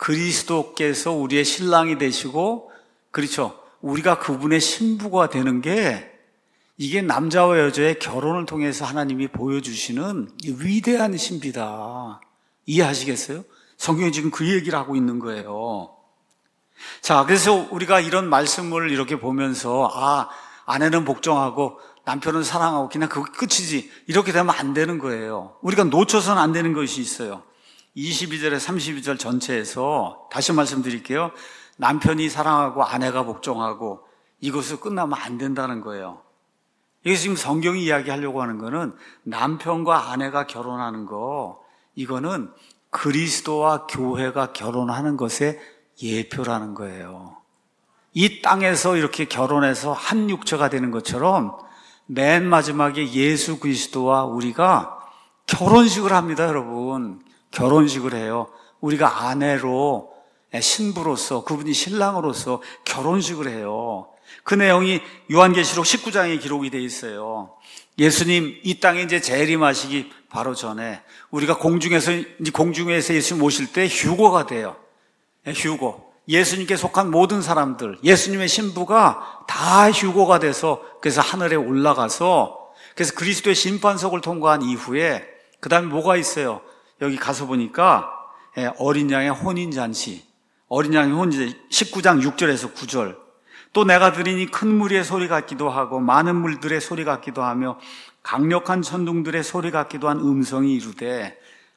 그리스도께서 우리의 신랑이 되시고 그렇죠. 우리가 그분의 신부가 되는 게 이게 남자와 여자의 결혼을 통해서 하나님이 보여주시는 위대한 신비다. 이해하시겠어요? 성경이 지금 그 얘기를 하고 있는 거예요. 자, 그래서 우리가 이런 말씀을 이렇게 보면서 아, 아내는 복종하고 남편은 사랑하고 그냥 그거 끝이지 이렇게 되면 안 되는 거예요. 우리가 놓쳐서는 안 되는 것이 있어요. 이십이 절에 삼십이 절 전체에서 다시 말씀드릴게요. 남편이 사랑하고 아내가 복종하고 이것으로 끝나면 안 된다는 거예요. 이게 지금 성경이 이야기하려고 하는 거는 남편과 아내가 결혼하는 거 이거는 그리스도와 교회가 결혼하는 것의 예표라는 거예요. 이 땅에서 이렇게 결혼해서 한 육체가 되는 것처럼 맨 마지막에 예수 그리스도와 우리가 결혼식을 합니다, 여러분. 결혼식을 해요. 우리가 아내로, 신부로서, 그분이 신랑으로서 결혼식을 해요. 그 내용이 요한계시록 십구 장에 기록이 되어 있어요. 예수님 이 땅에 이제 재림하시기 바로 전에 우리가 공중에서, 이제 공중에서 예수님 오실 때 휴거가 돼요. 휴거. 예수님께 속한 모든 사람들, 예수님의 신부가 다 휴거가 돼서 그래서 하늘에 올라가서 그래서 그리스도의 심판석을 통과한 이후에 그 다음에 뭐가 있어요? 여기 가서 보니까 어린 양의 혼인잔치, 어린 양의 혼인잔치 십구 장 육 절에서 구 절 또 내가 들으니 큰 무리의 소리 같기도 하고 많은 물들의 소리 같기도 하며 강력한 천둥들의 소리 같기도 한 음성이 이르되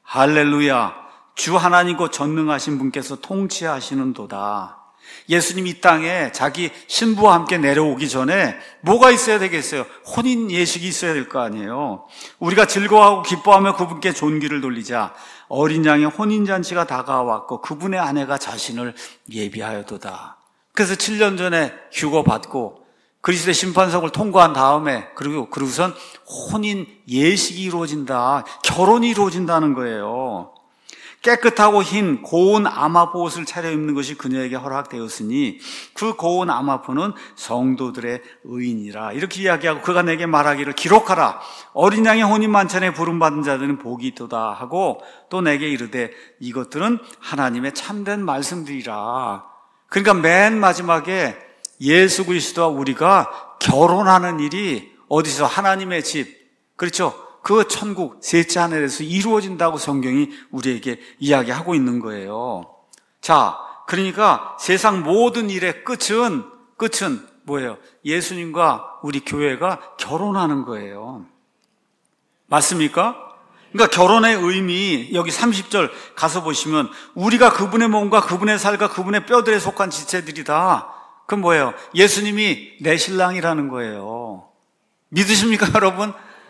할렐루야 주 하나님 곧 전능하신 분께서 통치하시는도다. 예수님 이 땅에 자기 신부와 함께 내려오기 전에 뭐가 있어야 되겠어요? 혼인 예식이 있어야 될 거 아니에요. 우리가 즐거워하고 기뻐하며 그분께 존귀를 돌리자. 어린 양의 혼인잔치가 다가왔고 그분의 아내가 자신을 예비하여도다. 그래서 칠 년 전에 휴거 받고 그리스도의 심판석을 통과한 다음에 그리고 그러고선 혼인 예식이 이루어진다. 결혼이 이루어진다는 거예요. 깨끗하고 흰 고운 아마포 옷을 차려입는 것이 그녀에게 허락되었으니 그 고운 아마포는 성도들의 의인이라. 이렇게 이야기하고 그가 내게 말하기를 기록하라. 어린 양의 혼인 만찬에 부름받은 자들은 복이 있도다 하고 또 내게 이르되 이것들은 하나님의 참된 말씀들이라. 그러니까 맨 마지막에 예수 그리스도와 우리가 결혼하는 일이 어디서 하나님의 집, 그렇죠? 그 천국 셋째 하늘에서 이루어진다고 성경이 우리에게 이야기하고 있는 거예요. 자, 그러니까 세상 모든 일의 끝은 끝은 뭐예요? 예수님과 우리 교회가 결혼하는 거예요. 맞습니까? 그러니까 결혼의 의미, 여기 삼십 절 가서 보시면 우리가 그분의 몸과 그분의 살과 그분의 뼈들에 속한 지체들이다. 그건 뭐예요? 예수님이 내 신랑이라는 거예요. 믿으십니까, 여러분?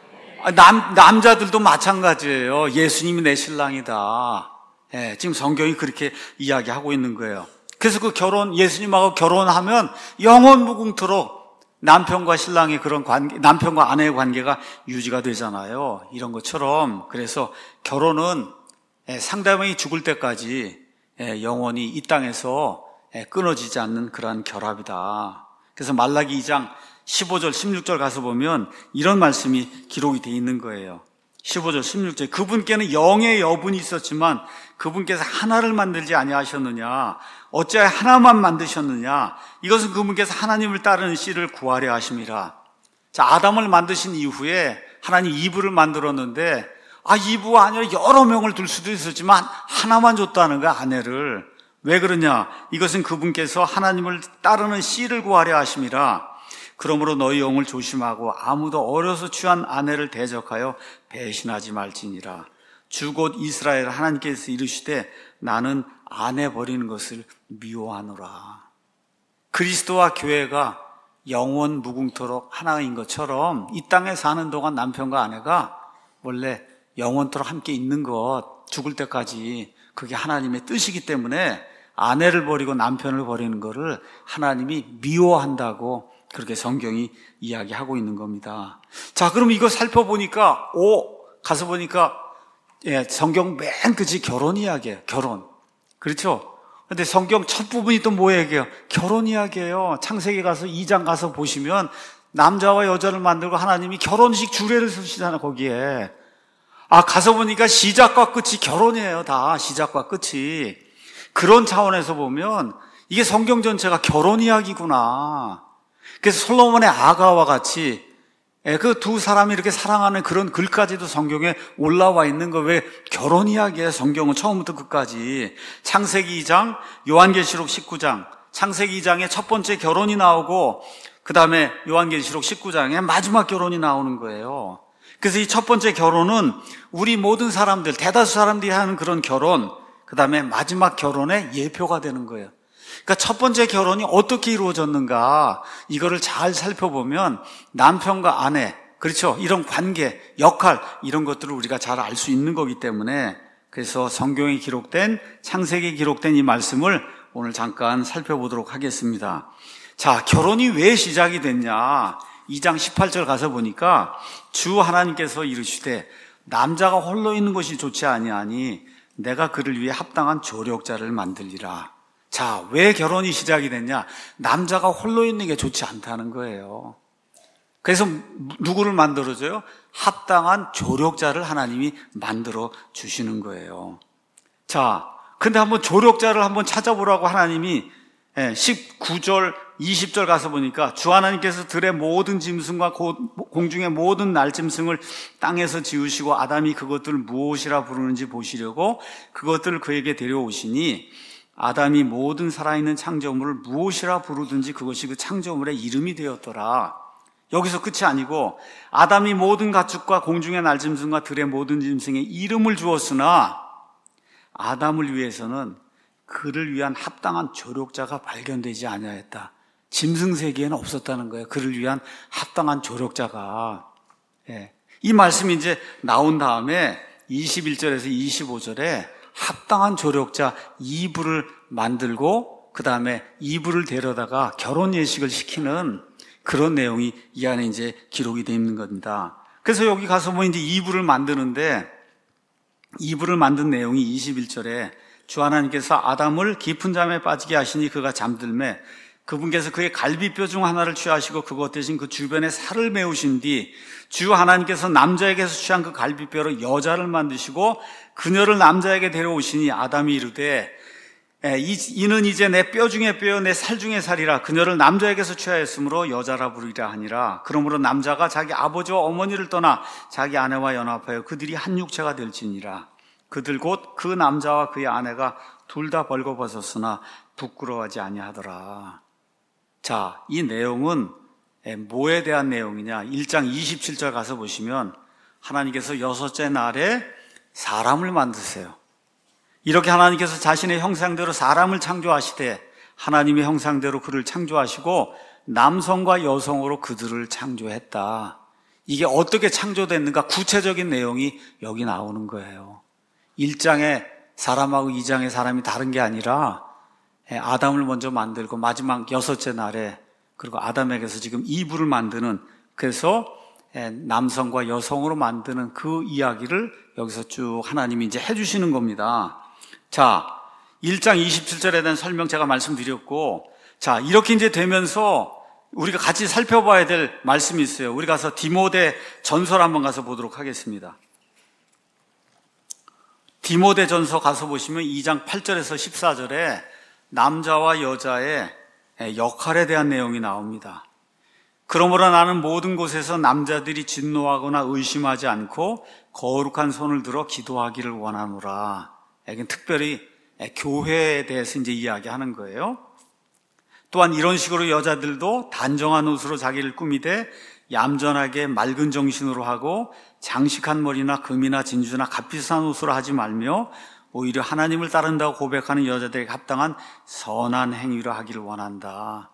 남, 남자들도 마찬가지예요. 예수님이 내 신랑이다. 예, 지금 성경이 그렇게 이야기하고 있는 거예요. 그래서 그 결혼, 예수님하고 결혼하면 영원 무궁토록 남편과 신랑의 그런 관계, 남편과 아내의 관계가 유지가 되잖아요. 이런 것처럼. 그래서 결혼은 상대방이 죽을 때까지 영원히 이 땅에서 끊어지지 않는 그러한 결합이다. 그래서 말라기 이 장 십오 절, 십육 절 가서 보면 이런 말씀이 기록이 되어 있는 거예요. 십오 절, 십육 절. 그분께는 영의 여분이 있었지만 그분께서 하나를 만들지 아니하셨느냐. 어찌하여 하나만 만드셨느냐. 이것은 그분께서 하나님을 따르는 씨를 구하려 하심이라. 자, 아담을 만드신 이후에 하나님 이브를 만들었는데, 아, 이브가 아니라 여러 명을 둘 수도 있었지만 하나만 줬다는 거야, 아내를. 왜 그러냐? 이것은 그분께서 하나님을 따르는 씨를 구하려 하심이라. 그러므로 너희 영을 조심하고 아무도 어려서 취한 아내를 대적하여 배신하지 말지니라. 주 곧 이스라엘 하나님께서 이르시되 나는 아내 버리는 것을 미워하노라. 그리스도와 교회가 영원 무궁토록 하나인 것처럼 이 땅에 사는 동안 남편과 아내가 원래 영원토록 함께 있는 것, 죽을 때까지 그게 하나님의 뜻이기 때문에 아내를 버리고 남편을 버리는 것을 하나님이 미워한다고 그렇게 성경이 이야기하고 있는 겁니다. 자, 그럼 이거 살펴보니까, 오, 가서 보니까, 예, 성경 맨 끝이 결혼 이야기예요. 결혼. 그렇죠? 근데 성경 첫 부분이 또 뭐 얘기해요? 결혼 이야기예요. 창세기 가서 이 장 가서 보시면 남자와 여자를 만들고 하나님이 결혼식 주례를 쓰시잖아요, 거기에. 아, 가서 보니까 시작과 끝이 결혼이에요, 다. 시작과 끝이. 그런 차원에서 보면 이게 성경 전체가 결혼 이야기구나. 그래서 솔로몬의 아가와 같이 그 두 사람이 이렇게 사랑하는 그런 글까지도 성경에 올라와 있는 거. 왜 결혼 이야기예요, 성경은 처음부터 끝까지. 창세기 이 장, 요한계시록 십구 장. 창세기 이 장에 첫 번째 결혼이 나오고 그 다음에 요한계시록 십구 장에 마지막 결혼이 나오는 거예요. 그래서 이 첫 번째 결혼은 우리 모든 사람들, 대다수 사람들이 하는 그런 결혼, 그 다음에 마지막 결혼의 예표가 되는 거예요. 그러니까 첫 번째 결혼이 어떻게 이루어졌는가, 이거를 잘 살펴보면 남편과 아내, 그렇죠? 이런 관계, 역할, 이런 것들을 우리가 잘 알 수 있는 거기 때문에, 그래서 성경에 기록된, 창세기에 기록된 이 말씀을 오늘 잠깐 살펴보도록 하겠습니다. 자, 결혼이 왜 시작이 됐냐? 이 장 십팔 절 가서 보니까 주 하나님께서 이르시되 남자가 홀로 있는 것이 좋지 아니하니 내가 그를 위해 합당한 조력자를 만들리라. 자, 왜 결혼이 시작이 됐냐? 남자가 홀로 있는 게 좋지 않다는 거예요. 그래서 누구를 만들어줘요? 합당한 조력자를 하나님이 만들어 주시는 거예요. 자, 근데 한번 조력자를 한번 찾아보라고 하나님이 십구 절, 이십 절 가서 보니까 주 하나님께서 들의 모든 짐승과 공중의 모든 날짐승을 땅에서 지으시고 아담이 그것들을 무엇이라 부르는지 보시려고 그것들을 그에게 데려오시니 아담이 모든 살아있는 창조물을 무엇이라 부르든지 그것이 그 창조물의 이름이 되었더라. 여기서 끝이 아니고 아담이 모든 가축과 공중의 날짐승과 들의 모든 짐승에 이름을 주었으나 아담을 위해서는 그를 위한 합당한 조력자가 발견되지 아니하였다. 짐승 세계에는 없었다는 거예요. 그를 위한 합당한 조력자가. 예. 이 말씀이 이제 나온 다음에 이십일 절에서 이십오 절에 합당한 조력자 이브를 만들고 그 다음에 이브를 데려다가 결혼 예식을 시키는 그런 내용이 이 안에 이제 기록이 되어 있는 겁니다. 그래서 여기 가서 보면 이제 이브를 만드는데 이브를 만든 내용이 이십일 절에 주 하나님께서 아담을 깊은 잠에 빠지게 하시니 그가 잠들매 그분께서 그의 갈비뼈 중 하나를 취하시고 그것 대신 그 주변에 살을 메우신 뒤 주 하나님께서 남자에게서 취한 그 갈비뼈로 여자를 만드시고 그녀를 남자에게 데려오시니 아담이 이르되 이는 이제 내 뼈 중에 뼈 내 살 중에 살이라 그녀를 남자에게서 취하였으므로 여자라 부르리라 하니라. 그러므로 남자가 자기 아버지와 어머니를 떠나 자기 아내와 연합하여 그들이 한 육체가 될지니라. 그들 곧 그 남자와 그의 아내가 둘 다 벌거벗었으나 부끄러워하지 아니하더라. 자, 이 내용은 뭐에 대한 내용이냐? 일 장 이십칠 절 가서 보시면 하나님께서 여섯째 날에 사람을 만드세요. 이렇게 하나님께서 자신의 형상대로 사람을 창조하시되 하나님의 형상대로 그를 창조하시고 남성과 여성으로 그들을 창조했다. 이게 어떻게 창조됐는가 구체적인 내용이 여기 나오는 거예요. 일 장에 사람하고 이 장에 사람이 다른 게 아니라 아담을 먼저 만들고 마지막 여섯째 날에 그리고 아담에게서 지금 이브를 만드는, 그래서 남성과 여성으로 만드는 그 이야기를 여기서 쭉 하나님이 이제 해주시는 겁니다. 자, 일 장 이십칠 절에 대한 설명 제가 말씀드렸고, 자, 이렇게 이제 되면서 우리가 같이 살펴봐야 될 말씀이 있어요. 우리 가서 디모데 전설 한번 가서 보도록 하겠습니다. 디모데 전서 가서 보시면 이 장 팔 절에서 십사 절에 남자와 여자의 역할에 대한 내용이 나옵니다. 그러므로 나는 모든 곳에서 남자들이 진노하거나 의심하지 않고 거룩한 손을 들어 기도하기를 원하노라. 이건 특별히 교회에 대해서 이제 이야기하는 거예요. 또한 이런 식으로 여자들도 단정한 옷으로 자기를 꾸미되 얌전하게 맑은 정신으로 하고 장식한 머리나 금이나 진주나 값비싼 옷으로 하지 말며 오히려 하나님을 따른다고 고백하는 여자들에게 합당한 선한 행위로 하기를 원한다.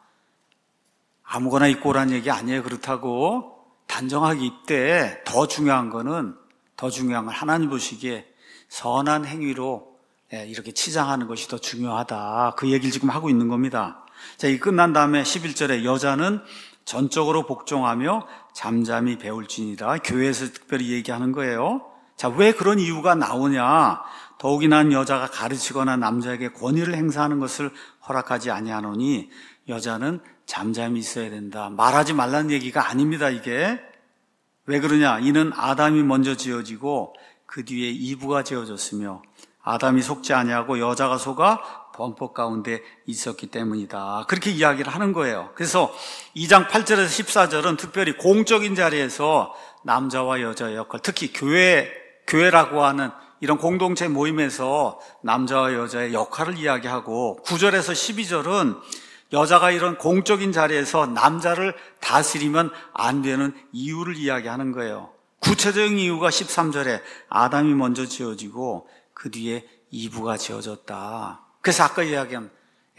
아무거나 입고 오라는 얘기 아니에요. 그렇다고 단정하게 입되 더 중요한 거는, 더 중요한 건 하나님 보시기에 선한 행위로 이렇게 치장하는 것이 더 중요하다. 그 얘기를 지금 하고 있는 겁니다. 자, 이 끝난 다음에 십일 절에 여자는 전적으로 복종하며 잠잠히 배울지니라. 교회에서 특별히 얘기하는 거예요. 자, 왜 그런 이유가 나오냐? 더욱이 난 여자가 가르치거나 남자에게 권위를 행사하는 것을 허락하지 아니하노니 여자는 잠잠히 있어야 된다. 말하지 말라는 얘기가 아닙니다, 이게. 왜 그러냐? 이는 아담이 먼저 지어지고 그 뒤에 이브가 지어졌으며 아담이 속지 아니하고 여자가 속아 범법 가운데 있었기 때문이다. 그렇게 이야기를 하는 거예요. 그래서 이 장 팔 절에서 십사 절은 특별히 공적인 자리에서 남자와 여자의 역할, 특히 교회, 교회라고 하는 이런 공동체 모임에서 남자와 여자의 역할을 이야기하고, 구 절에서 십이 절은 여자가 이런 공적인 자리에서 남자를 다스리면 안 되는 이유를 이야기하는 거예요. 구체적인 이유가 십삼 절에 아담이 먼저 지어지고 그 뒤에 이브가 지어졌다. 그래서 아까 이야기한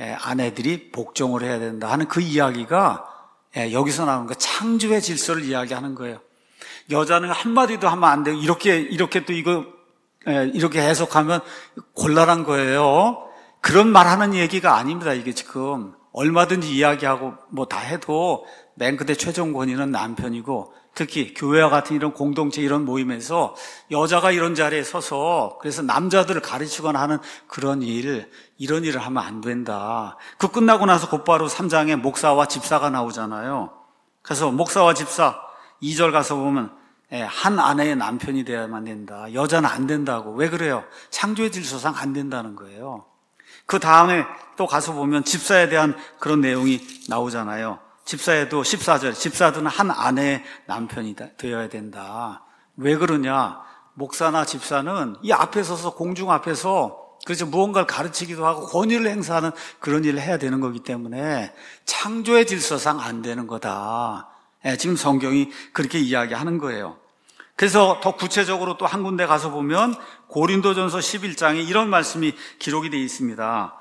아내들이 복종을 해야 된다 하는 그 이야기가 여기서 나오는 거, 창조의 질서를 이야기하는 거예요. 여자는 한마디도 하면 안 되고 이렇게 이렇게 또 이거 이렇게 해석하면 곤란한 거예요. 그런 말하는 얘기가 아닙니다. 이게 지금 얼마든지 이야기하고 뭐 다 해도 맨 끝에 최종 권위는 남편이고, 특히 교회와 같은 이런 공동체 이런 모임에서 여자가 이런 자리에 서서 그래서 남자들을 가르치거나 하는 그런 일, 이런 일을 하면 안 된다. 그 끝나고 나서 곧바로 삼 장에 목사와 집사가 나오잖아요. 그래서 목사와 집사 이 절 가서 보면 한 아내의 남편이 되어야만 된다. 여자는 안 된다고. 왜 그래요? 창조의 질서상 안 된다는 거예요. 그 다음에 또 가서 보면 집사에 대한 그런 내용이 나오잖아요. 집사에도 십사 절, 집사들은 한 아내의 남편이 되어야 된다. 왜 그러냐? 목사나 집사는 이 앞에 서서, 공중 앞에서 그래서 무언가를 가르치기도 하고 권위를 행사하는 그런 일을 해야 되는 거기 때문에 창조의 질서상 안 되는 거다. 지금 성경이 그렇게 이야기하는 거예요. 그래서 더 구체적으로 또 한 군데 가서 보면 고린도전서 십일 장에 이런 말씀이 기록이 되어 있습니다.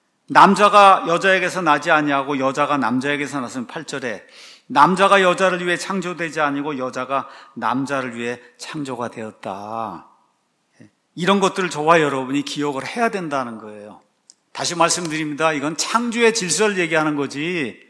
남자가 여자에게서 나지 아니하고 여자가 남자에게서 났으면 팔 절에 남자가 여자를 위해 창조되지 아니고 여자가 남자를 위해 창조가 되었다. 이런 것들을 저와 여러분이 기억을 해야 된다는 거예요. 다시 말씀드립니다. 이건 창조의 질서를 얘기하는 거지,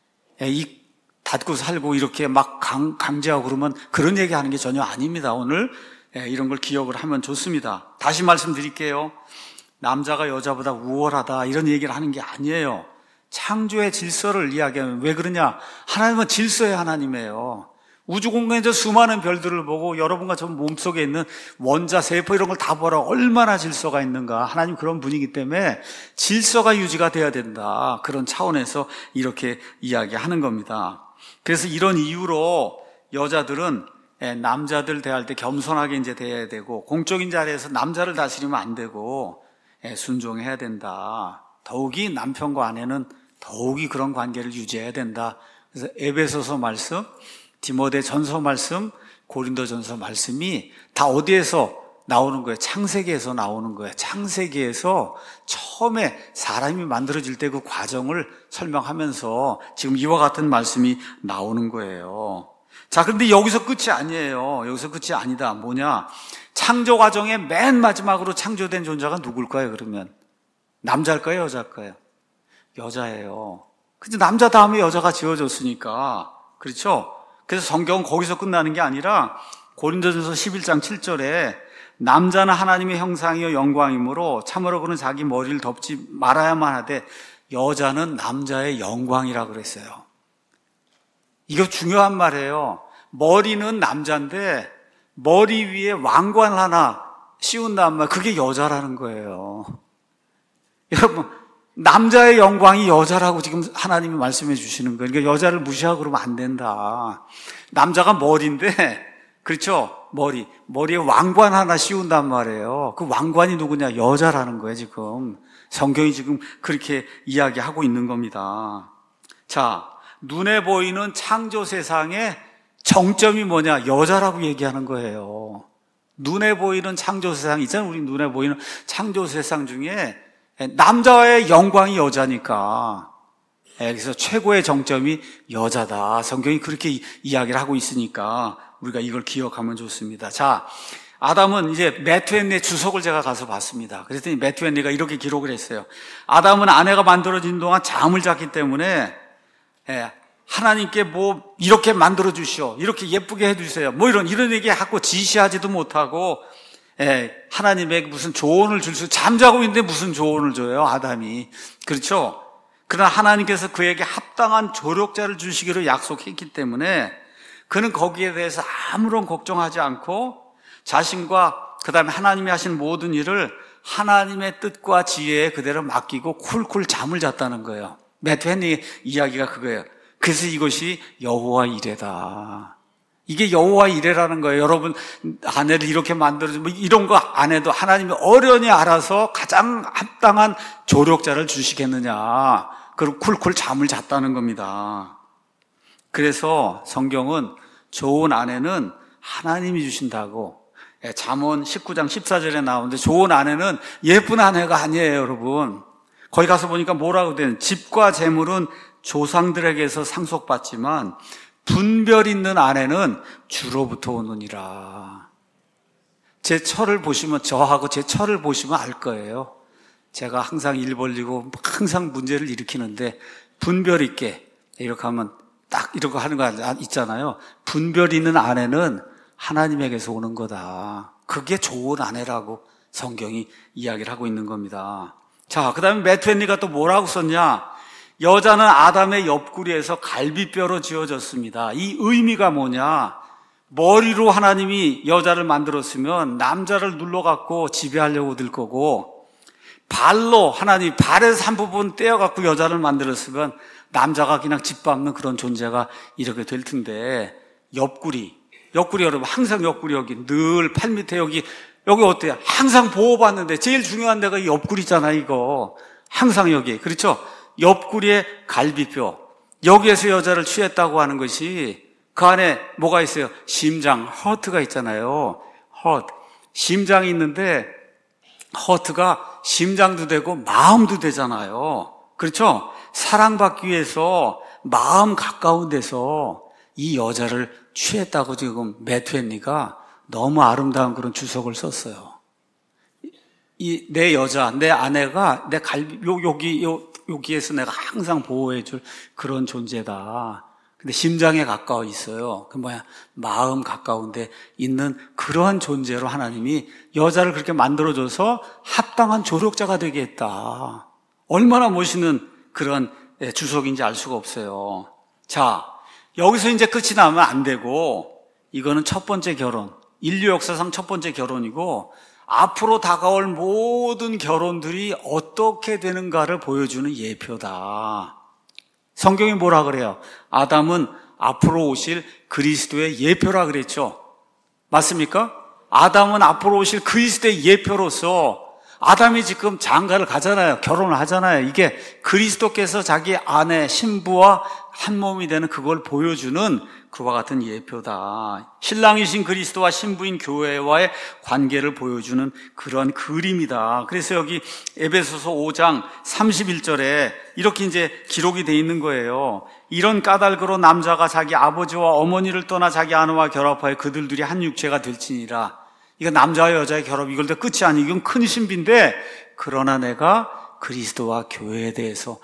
이 닫고 살고 이렇게 막 강, 강제하고 그러면 그런 얘기하는 게 전혀 아닙니다. 오늘 이런 걸 기억을 하면 좋습니다. 다시 말씀드릴게요. 남자가 여자보다 우월하다 이런 얘기를 하는 게 아니에요. 창조의 질서를 이야기하면, 왜 그러냐? 하나님은 질서의 하나님이에요. 우주공간에서 수많은 별들을 보고 여러분과 저 몸속에 있는 원자, 세포 이런 걸 다 보라. 얼마나 질서가 있는가. 하나님 그런 분이기 때문에 질서가 유지가 돼야 된다. 그런 차원에서 이렇게 이야기하는 겁니다. 그래서 이런 이유로 여자들은 남자들 대할 때 겸손하게 이제 대해야 되고, 공적인 자리에서 남자를 다스리면 안 되고 순종해야 된다. 더욱이 남편과 아내는 더욱이 그런 관계를 유지해야 된다. 그래서 에베소서 말씀, 디모데 전서 말씀, 고린도전서 말씀이 다 어디에서 나오는 거예요? 창세기에서 나오는 거예요. 창세기에서 처음에 사람이 만들어질 때 그 과정을 설명하면서 지금 이와 같은 말씀이 나오는 거예요. 자, 그런데 여기서 끝이 아니에요. 여기서 끝이 아니다. 뭐냐? 창조 과정의 맨 마지막으로 창조된 존재가 누굴까요, 그러면? 남자일까요, 여자일까요? 여자예요. 근데 남자 다음에 여자가 지어졌으니까. 그렇죠? 그래서 성경은 거기서 끝나는 게 아니라 고린도전서 십일 장 칠 절에 남자는 하나님의 형상이요 영광이므로 참으로 그는 자기 머리를 덮지 말아야만 하되 여자는 남자의 영광이라 그랬어요. 이거 중요한 말이에요. 머리는 남자인데 머리 위에 왕관 하나 씌운단 말, 그게 여자라는 거예요. 여러분, 남자의 영광이 여자라고 지금 하나님이 말씀해 주시는 거예요. 그러니까 여자를 무시하고 그러면 안 된다. 남자가 머리인데, 그렇죠? 머리. 머리에 왕관 하나 씌운단 말이에요. 그 왕관이 누구냐? 여자라는 거예요, 지금. 성경이 지금 그렇게 이야기하고 있는 겁니다. 자, 눈에 보이는 창조 세상의 정점이 뭐냐? 여자라고 얘기하는 거예요. 눈에 보이는 창조 세상 있잖아요. 우리 눈에 보이는 창조 세상 중에 남자의 영광이 여자니까. 그래서 최고의 정점이 여자다. 성경이 그렇게 이야기를 하고 있으니까 우리가 이걸 기억하면 좋습니다. 자, 아담은 이제 매튜 헨리의 주석을 제가 가서 봤습니다. 그랬더니 매튜 헨리가 이렇게 기록을 했어요. 아담은 아내가 만들어진 동안 잠을 잤기 때문에 하나님께 뭐 이렇게 만들어 주시오, 이렇게 예쁘게 해주세요, 뭐 이런 이런 얘기 하고 지시하지도 못하고 하나님에게 무슨 조언을 줄 수, 잠자고 있는데 무슨 조언을 줘요, 아담이. 그렇죠? 그러나 하나님께서 그에게 합당한 조력자를 주시기로 약속했기 때문에 그는 거기에 대해서 아무런 걱정하지 않고 자신과 그 다음에 하나님이 하신 모든 일을 하나님의 뜻과 지혜에 그대로 맡기고 쿨쿨 잠을 잤다는 거예요. 매튜 헨리 이야기가 그거예요. 그래서 이것이 여호와 이레다. 이게 여호와 이레라는 거예요. 여러분, 아내를 이렇게 만들어줘, 뭐 이런 거 안 해도 하나님이 어련히 알아서 가장 합당한 조력자를 주시겠느냐. 그리고 쿨쿨 잠을 잤다는 겁니다. 그래서 성경은 좋은 아내는 하나님이 주신다고, 잠언 십구 장 십사 절에 나오는데 좋은 아내는 예쁜 아내가 아니에요, 여러분. 거기 가서 보니까 뭐라고 되는, 집과 재물은 조상들에게서 상속받지만 분별 있는 아내는 주로부터 오느니라. 제 철을 보시면, 저하고 제 철을 보시면 알 거예요. 제가 항상 일 벌리고 항상 문제를 일으키는데 분별 있게 이렇게 하면 딱 이렇게 하는 거 있잖아요. 분별 있는 아내는 하나님에게서 오는 거다. 그게 좋은 아내라고 성경이 이야기를 하고 있는 겁니다. 자, 그 다음에 매튜 헨리가 또 뭐라고 썼냐? 여자는 아담의 옆구리에서 갈비뼈로 지어졌습니다. 이 의미가 뭐냐? 머리로 하나님이 여자를 만들었으면 남자를 눌러갖고 지배하려고 들 거고, 발로 하나님이 발에서 한 부분 떼어갖고 여자를 만들었으면 남자가 그냥 짓밟는 그런 존재가 이렇게 될 텐데, 옆구리, 옆구리 여러분 항상 옆구리 여기 늘 팔 밑에 여기 여기 어때요? 항상 보호받는데 제일 중요한 데가 이 옆구리잖아, 이거. 항상 여기, 그렇죠? 옆구리에 갈비뼈, 여기에서 여자를 취했다고 하는 것이, 그 안에 뭐가 있어요? 심장, 허트가 있잖아요. 허트, 심장이 있는데 허트가 심장도 되고 마음도 되잖아요. 그렇죠? 사랑받기 위해서 마음 가까운 데서 이 여자를 취했다고 지금 매튜 헨리가 너무 아름다운 그런 주석을 썼어요. 이 내 여자, 내 아내가 내 갈비, 요, 여기, 요, 여기에서 내가 항상 보호해줄 그런 존재다. 근데 심장에 가까워 있어요. 그 뭐야, 마음 가까운데 있는 그러한 존재로 하나님이 여자를 그렇게 만들어줘서 합당한 조력자가 되게 했다. 얼마나 멋있는 그런 주석인지 알 수가 없어요. 자, 여기서 이제 끝이 나면 안 되고, 이거는 첫 번째 결혼, 인류 역사상 첫 번째 결혼이고, 앞으로 다가올 모든 결혼들이 어떻게 되는가를 보여주는 예표다. 성경이 뭐라 그래요? 아담은 앞으로 오실 그리스도의 예표라 그랬죠. 맞습니까? 아담은 앞으로 오실 그리스도의 예표로서 아담이 지금 장가를 가잖아요. 결혼을 하잖아요. 이게 그리스도께서 자기 아내, 신부와 한 몸이 되는 그걸 보여주는 그와 같은 예표다. 신랑이신 그리스도와 신부인 교회와의 관계를 보여주는 그런 그림이다. 그래서 여기 에베소서 오 장 삼십일 절에 이렇게 이제 기록이 돼 있는 거예요. 이런 까닭으로 남자가 자기 아버지와 어머니를 떠나 자기 아내와 결합하여 그들 둘이 한 육체가 될지니라. 이거 남자와 여자의 결합, 이걸 다 끝이 아니고 이건 큰 신비인데, 그러나 내가 그리스도와 교회에 대해서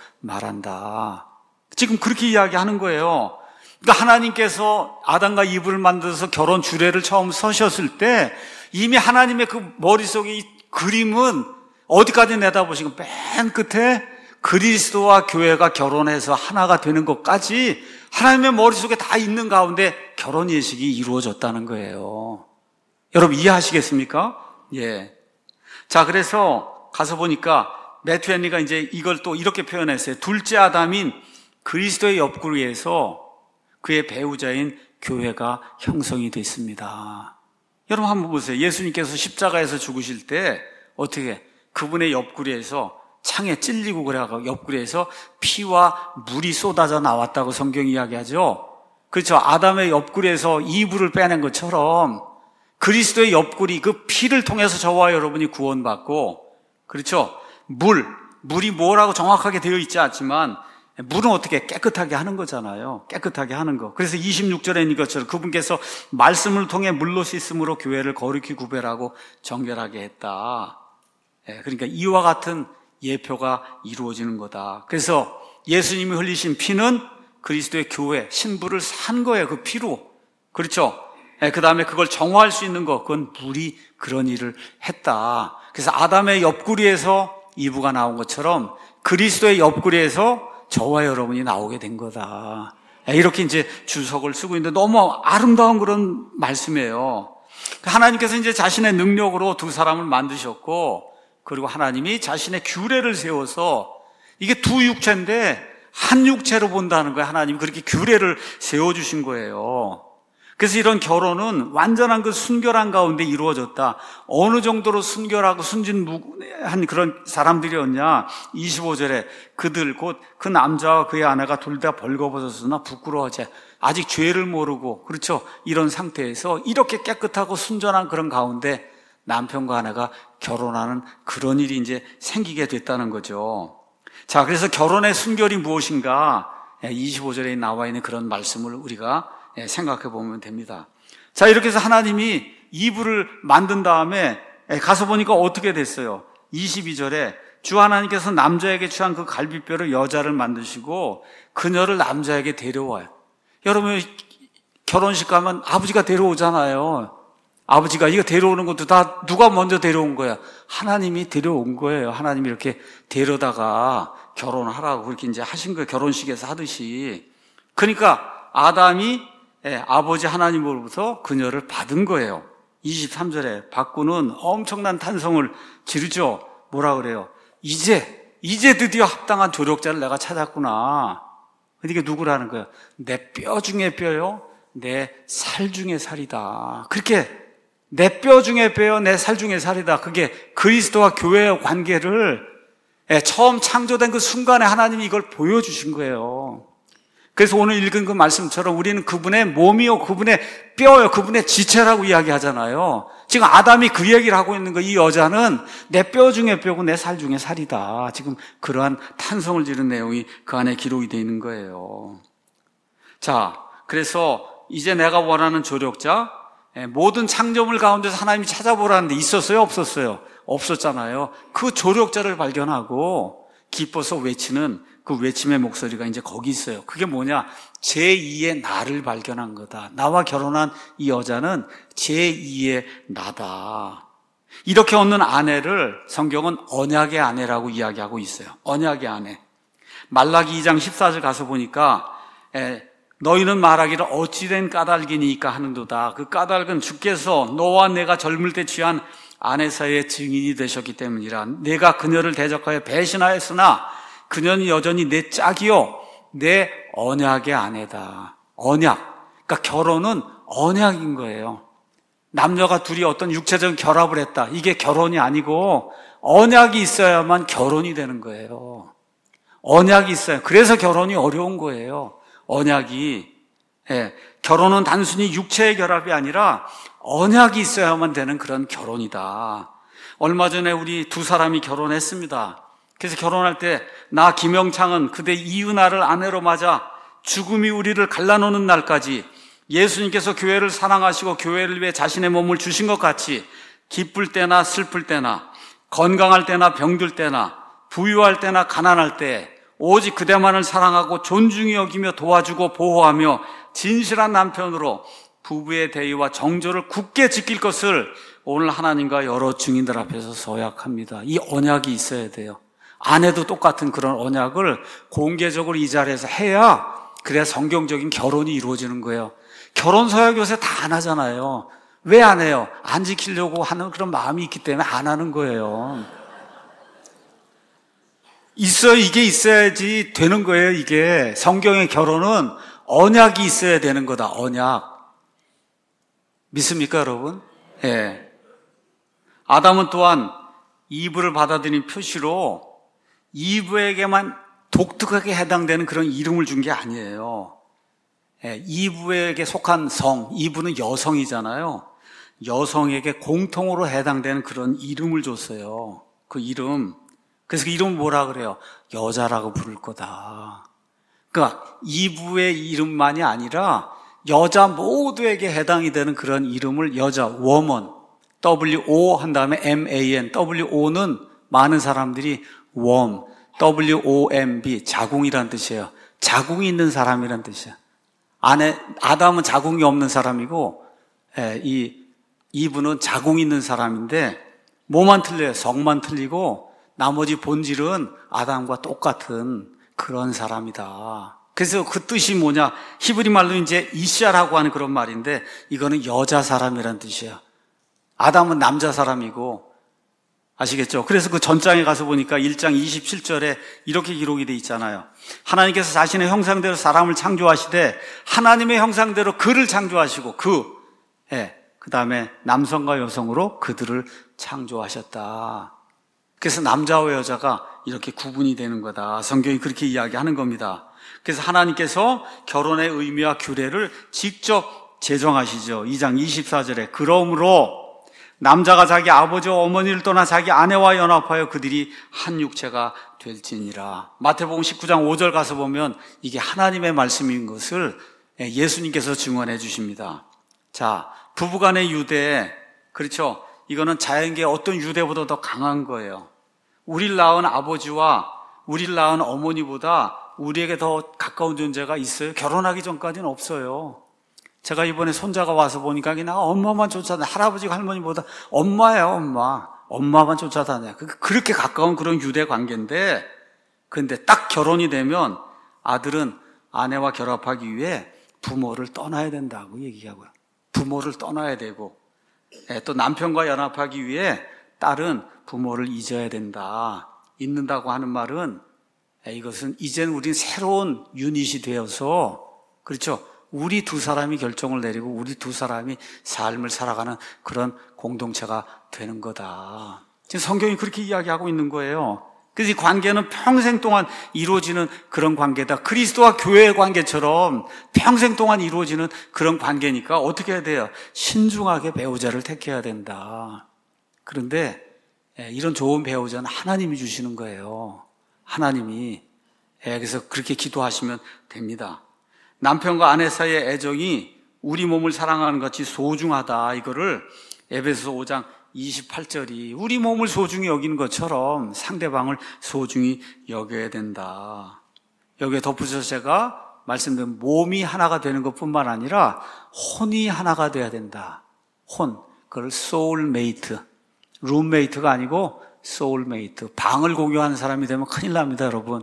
말한다. 지금 그렇게 이야기하는 거예요. 그러니까 하나님께서 아담과 이브를 만들어서 결혼 주례를 처음 서셨을 때 이미 하나님의 그 머릿속에 이 그림은 어디까지 내다보시고 맨 끝에 그리스도와 교회가 결혼해서 하나가 되는 것까지 하나님의 머릿속에 다 있는 가운데 결혼 예식이 이루어졌다는 거예요. 여러분 이해하시겠습니까? 예. 자, 그래서 가서 보니까 매튜 헨리가 이제 이걸 또 이렇게 표현했어요. 둘째 아담인 그리스도의 옆구리에서 그의 배우자인 교회가 형성이 됐습니다. 여러분 한번 보세요. 예수님께서 십자가에서 죽으실 때 어떻게 그분의 옆구리에서 창에 찔리고 그래가지고 옆구리에서 피와 물이 쏟아져 나왔다고 성경이 이야기하죠. 그렇죠. 아담의 옆구리에서 이불을 빼낸 것처럼 그리스도의 옆구리 그 피를 통해서 저와 여러분이 구원받고, 그렇죠. 물, 물이 뭐라고 정확하게 되어 있지 않지만 물은 어떻게 깨끗하게 하는 거잖아요. 깨끗하게 하는 거. 그래서 이십육 절에 있는 것처럼 그분께서 말씀을 통해 물로 씻음으로 교회를 거룩히 구별하고 정결하게 했다. 그러니까 이와 같은 예표가 이루어지는 거다. 그래서 예수님이 흘리신 피는 그리스도의 교회, 신부를 산 거예요. 그 피로. 그렇죠. 그 다음에 그걸 정화할 수 있는 것, 그건 물이 그런 일을 했다. 그래서 아담의 옆구리에서 이브가 나온 것처럼 그리스도의 옆구리에서 저와 여러분이 나오게 된 거다. 이렇게 이제 주석을 쓰고 있는데 너무 아름다운 그런 말씀이에요. 하나님께서 이제 자신의 능력으로 두 사람을 만드셨고, 그리고 하나님이 자신의 규례를 세워서 이게 두 육체인데 한 육체로 본다는 거예요. 하나님이 그렇게 규례를 세워주신 거예요. 그래서 이런 결혼은 완전한 그 순결한 가운데 이루어졌다. 어느 정도로 순결하고 순진무구한 그런 사람들이었냐. 이십오 절에 그들 곧 그 남자와 그의 아내가 둘 다 벌거벗었으나 부끄러워하지 아직 죄를 모르고, 그렇죠, 이런 상태에서 이렇게 깨끗하고 순전한 그런 가운데 남편과 아내가 결혼하는 그런 일이 이제 생기게 됐다는 거죠. 자, 그래서 결혼의 순결이 무엇인가, 이십오 절에 나와 있는 그런 말씀을 우리가 생각해 보면 됩니다. 자, 이렇게 해서 하나님이 이불을 만든 다음에 가서 보니까 어떻게 됐어요? 이십이 절에 주 하나님께서 남자에게 취한 그 갈비뼈를 여자를 만드시고 그녀를 남자에게 데려와요. 여러분 결혼식 가면 아버지가 데려오잖아요. 아버지가 이거 데려오는 것도 다 누가 먼저 데려온 거야? 하나님이 데려온 거예요. 하나님이 이렇게 데려다가 결혼을 하라고 그렇게 이제 하신 거예요. 결혼식에서 하듯이. 그러니까 아담이 예, 아버지 하나님으로부터 그녀를 받은 거예요. 이십삼 절에 받고는 엄청난 탄성을 지르죠. 뭐라 그래요? 이제, 이제 드디어 합당한 조력자를 내가 찾았구나. 이게 누구라는 거예요? 내 뼈 중에 뼈요, 내 살 중에 살이다. 그렇게 내 뼈 중에 뼈요, 내 살 중에 살이다. 그게 그리스도와 교회의 관계를 예, 처음 창조된 그 순간에 하나님이 이걸 보여주신 거예요. 그래서 오늘 읽은 그 말씀처럼 우리는 그분의 몸이요, 그분의 뼈요, 그분의 지체라고 이야기하잖아요. 지금 아담이 그 얘기를 하고 있는 거, 이 여자는 내 뼈 중에 뼈고 내 살 중에 살이다. 지금 그러한 탄성을 지른 내용이 그 안에 기록이 되어 있는 거예요. 자, 그래서 이제 내가 원하는 조력자, 모든 창조물 가운데서 하나님이 찾아보라는데 있었어요, 없었어요? 없었잖아요. 그 조력자를 발견하고 기뻐서 외치는 그 외침의 목소리가 이제 거기 있어요. 그게 뭐냐? 제이의 나를 발견한 거다. 나와 결혼한 이 여자는 제이의 나다. 이렇게 얻는 아내를 성경은 언약의 아내라고 이야기하고 있어요. 언약의 아내. 말라기 이 장 십사 절 가서 보니까 에, 너희는 말하기를 어찌된 까닭이니까 하는도다. 그 까닭은 주께서 너와 내가 젊을 때 취한 아내 사이의 증인이 되셨기 때문이라. 내가 그녀를 대적하여 배신하였으나 그녀는 여전히 내 짝이요, 내 언약의 아내다. 언약. 그러니까 결혼은 언약인 거예요. 남녀가 둘이 어떤 육체적인 결합을 했다. 이게 결혼이 아니고 언약이 있어야만 결혼이 되는 거예요. 언약이 있어요. 그래서 결혼이 어려운 거예요. 언약이. 예, 결혼은 단순히 육체의 결합이 아니라 언약이 있어야만 되는 그런 결혼이다. 얼마 전에 우리 두 사람이 결혼했습니다. 그래서 결혼할 때 나 김영창은 그대 이은아를 아내로 맞아 죽음이 우리를 갈라놓는 날까지 예수님께서 교회를 사랑하시고 교회를 위해 자신의 몸을 주신 것 같이 기쁠 때나 슬플 때나 건강할 때나 병들 때나 부유할 때나 가난할 때 오직 그대만을 사랑하고 존중히 여기며 도와주고 보호하며 진실한 남편으로 부부의 대의와 정조를 굳게 지킬 것을 오늘 하나님과 여러 증인들 앞에서 서약합니다. 이 언약이 있어야 돼요. 아내도 똑같은 그런 언약을 공개적으로 이 자리에서 해야 그래야 성경적인 결혼이 이루어지는 거예요. 결혼 서약 요새 다 안 하잖아요. 왜 안 해요? 안 지키려고 하는 그런 마음이 있기 때문에 안 하는 거예요. 있어요. 이게 있어야지 되는 거예요. 이게 성경의 결혼은 언약이 있어야 되는 거다. 언약. 믿습니까, 여러분? 예. 네. 아담은 또한 이브를 받아들인 표시로 이브에게만 독특하게 해당되는 그런 이름을 준 게 아니에요. 예, 이브에게 속한 성, 이브는 여성이잖아요. 여성에게 공통으로 해당되는 그런 이름을 줬어요. 그 이름. 그래서 그 이름은 뭐라 그래요? 여자라고 부를 거다. 그러니까 이브의 이름만이 아니라 여자 모두에게 해당이 되는 그런 이름을 여자, woman, 더블유 오 한 다음에 엠 에이 엔, 더블유 오는 많은 사람들이 womb, 더블유 오 엠 비, 자궁이란 뜻이에요. 자궁이 있는 사람이란 뜻이에요. 안에, 아담은 자궁이 없는 사람이고, 예, 이, 이브는 자궁이 있는 사람인데, 뭐만 틀려요? 성만 틀리고, 나머지 본질은 아담과 똑같은 그런 사람이다. 그래서 그 뜻이 뭐냐? 히브리 말로 이제 이샤라고 하는 그런 말인데, 이거는 여자 사람이란 뜻이에요. 아담은 남자 사람이고, 아시겠죠? 그래서 그 전장에 가서 보니까 일 장 이십칠 절에 이렇게 기록이 돼 있잖아요. 하나님께서 자신의 형상대로 사람을 창조하시되 하나님의 형상대로 그를 창조하시고 그, 예, 그 다음에 남성과 여성으로 그들을 창조하셨다. 그래서 남자와 여자가 이렇게 구분이 되는 거다. 성경이 그렇게 이야기하는 겁니다. 그래서 하나님께서 결혼의 의미와 규례를 직접 제정하시죠. 이 장 이십사 절에 그러므로 남자가 자기 아버지와 어머니를 떠나 자기 아내와 연합하여 그들이 한 육체가 될지니라. 마태복음 십구 장 오 절 가서 보면 이게 하나님의 말씀인 것을 예수님께서 증언해 주십니다. 자, 부부간의 유대, 그렇죠? 이거는 자연계의 어떤 유대보다 더 강한 거예요. 우리를 낳은 아버지와 우리를 낳은 어머니보다 우리에게 더 가까운 존재가 있어요? 결혼하기 전까지는 없어요. 제가 이번에 손자가 와서 보니까 나 엄마만 쫓아다녀. 할아버지 할머니보다 엄마예요, 엄마. 엄마만 쫓아다녀. 그렇게 가까운 그런 유대 관계인데, 근데 딱 결혼이 되면 아들은 아내와 결합하기 위해 부모를 떠나야 된다고 얘기하고요. 부모를 떠나야 되고, 또 남편과 연합하기 위해 딸은 부모를 잊어야 된다. 잊는다고 하는 말은 이것은 이제는 우린 새로운 유닛이 되어서, 그렇죠? 우리 두 사람이 결정을 내리고 우리 두 사람이 삶을 살아가는 그런 공동체가 되는 거다. 지금 성경이 그렇게 이야기하고 있는 거예요. 그래서 이 관계는 평생 동안 이루어지는 그런 관계다. 그리스도와 교회의 관계처럼 평생 동안 이루어지는 그런 관계니까 어떻게 해야 돼요? 신중하게 배우자를 택해야 된다. 그런데 이런 좋은 배우자는 하나님이 주시는 거예요. 하나님이. 그래서 그렇게 기도하시면 됩니다. 남편과 아내 사이의 애정이 우리 몸을 사랑하는 것 같이 소중하다. 이거를 에베소서 오 장 이십팔 절이 우리 몸을 소중히 여기는 것처럼 상대방을 소중히 여겨야 된다. 여기에 덧붙여서 제가 말씀드린 몸이 하나가 되는 것뿐만 아니라 혼이 하나가 돼야 된다. 혼, 그걸 소울메이트, 룸메이트가 아니고 소울메이트. 방을 공유하는 사람이 되면 큰일 납니다, 여러분.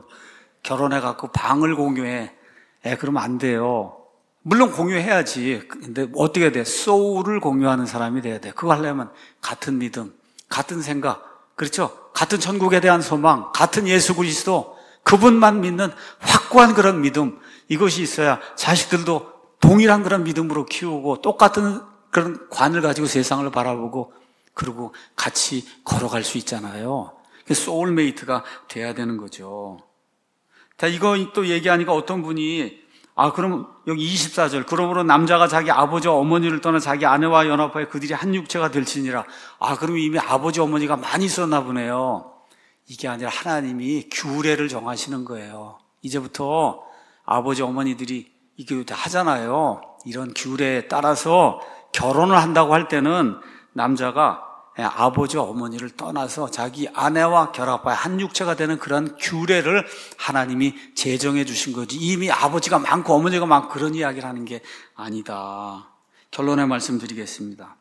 결혼해갖고 방을 공유해. 예, 그러면 안 돼요. 물론 공유해야지. 근데 어떻게 해야 돼? 소울을 공유하는 사람이 돼야 돼. 그거 하려면 같은 믿음, 같은 생각, 그렇죠? 같은 천국에 대한 소망, 같은 예수 그리스도, 그분만 믿는 확고한 그런 믿음, 이것이 있어야 자식들도 동일한 그런 믿음으로 키우고 똑같은 그런 관을 가지고 세상을 바라보고 그리고 같이 걸어갈 수 있잖아요. 소울메이트가 돼야 되는 거죠. 자, 이거 또 얘기하니까 어떤 분이 아, 그럼 여기 이십사 절. 그러므로 남자가 자기 아버지와 어머니를 떠나 자기 아내와 연합하여 그들이 한 육체가 될지니라. 아, 그럼 이미 아버지 어머니가 많이 있었나 보네요. 이게 아니라 하나님이 규례를 정하시는 거예요. 이제부터 아버지 어머니들이 이게 하잖아요. 이런 규례에 따라서 결혼을 한다고 할 때는 남자가 아버지와 어머니를 떠나서 자기 아내와 결합하여 한 육체가 되는 그런 규례를 하나님이 제정해 주신 거지. 이미 아버지가 많고 어머니가 많고 그런 이야기를 하는 게 아니다. 결론의 말씀 드리겠습니다.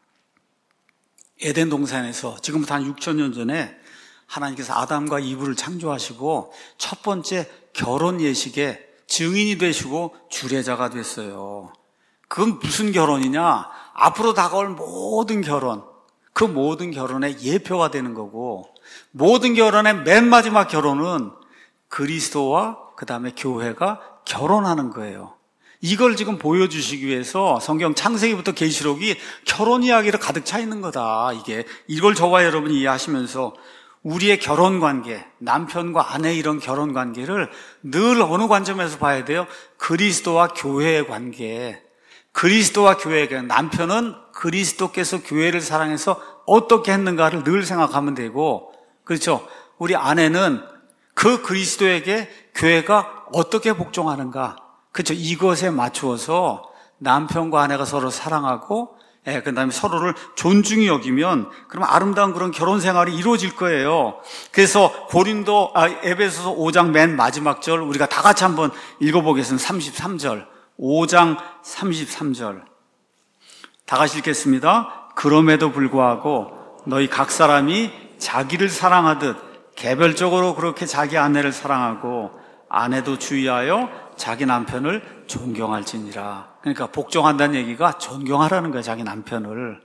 에덴 동산에서 지금부터 한 육천 년 전에 하나님께서 아담과 이브를 창조하시고 첫 번째 결혼 예식에 증인이 되시고 주례자가 됐어요. 그건 무슨 결혼이냐? 앞으로 다가올 모든 결혼, 그 모든 결혼의 예표가 되는 거고, 모든 결혼의 맨 마지막 결혼은 그리스도와 그 다음에 교회가 결혼하는 거예요. 이걸 지금 보여주시기 위해서 성경 창세기부터 계시록이 결혼 이야기로 가득 차 있는 거다. 이게 이걸 저와 여러분이 이해하시면서 우리의 결혼 관계, 남편과 아내 이런 결혼 관계를 늘 어느 관점에서 봐야 돼요? 그리스도와 교회의 관계. 그리스도와 교회의 관계. 남편은 그리스도께서 교회를 사랑해서 어떻게 했는가를 늘 생각하면 되고, 그렇죠? 우리 아내는 그 그리스도에게 교회가 어떻게 복종하는가, 그렇죠? 이것에 맞추어서 남편과 아내가 서로 사랑하고, 예, 그 다음에 서로를 존중히 여기면, 그러면 아름다운 그런 결혼 생활이 이루어질 거예요. 그래서 고린도, 아, 에베소서 오 장 맨 마지막 절, 우리가 다 같이 한번 읽어보겠습니다. 삼십삼 절. 오 장 삼십삼 절. 다 같이 읽겠습니다. 그럼에도 불구하고 너희 각 사람이 자기를 사랑하듯 개별적으로 그렇게 자기 아내를 사랑하고 아내도 주의하여 자기 남편을 존경할지니라. 그러니까 복종한다는 얘기가 존경하라는 거예요. 자기 남편을.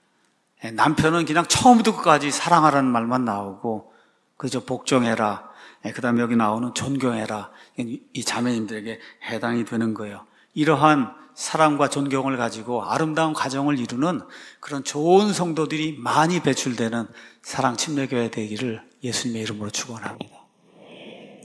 남편은 그냥 처음부터 끝까지 사랑하라는 말만 나오고, 그저 복종해라. 그 다음에 여기 나오는 존경해라. 이 자매님들에게 해당이 되는 거예요. 이러한 사랑과 존경을 가지고 아름다운 가정을 이루는 그런 좋은 성도들이 많이 배출되는 사랑 침례교회 되기를 예수님의 이름으로 축원합니다.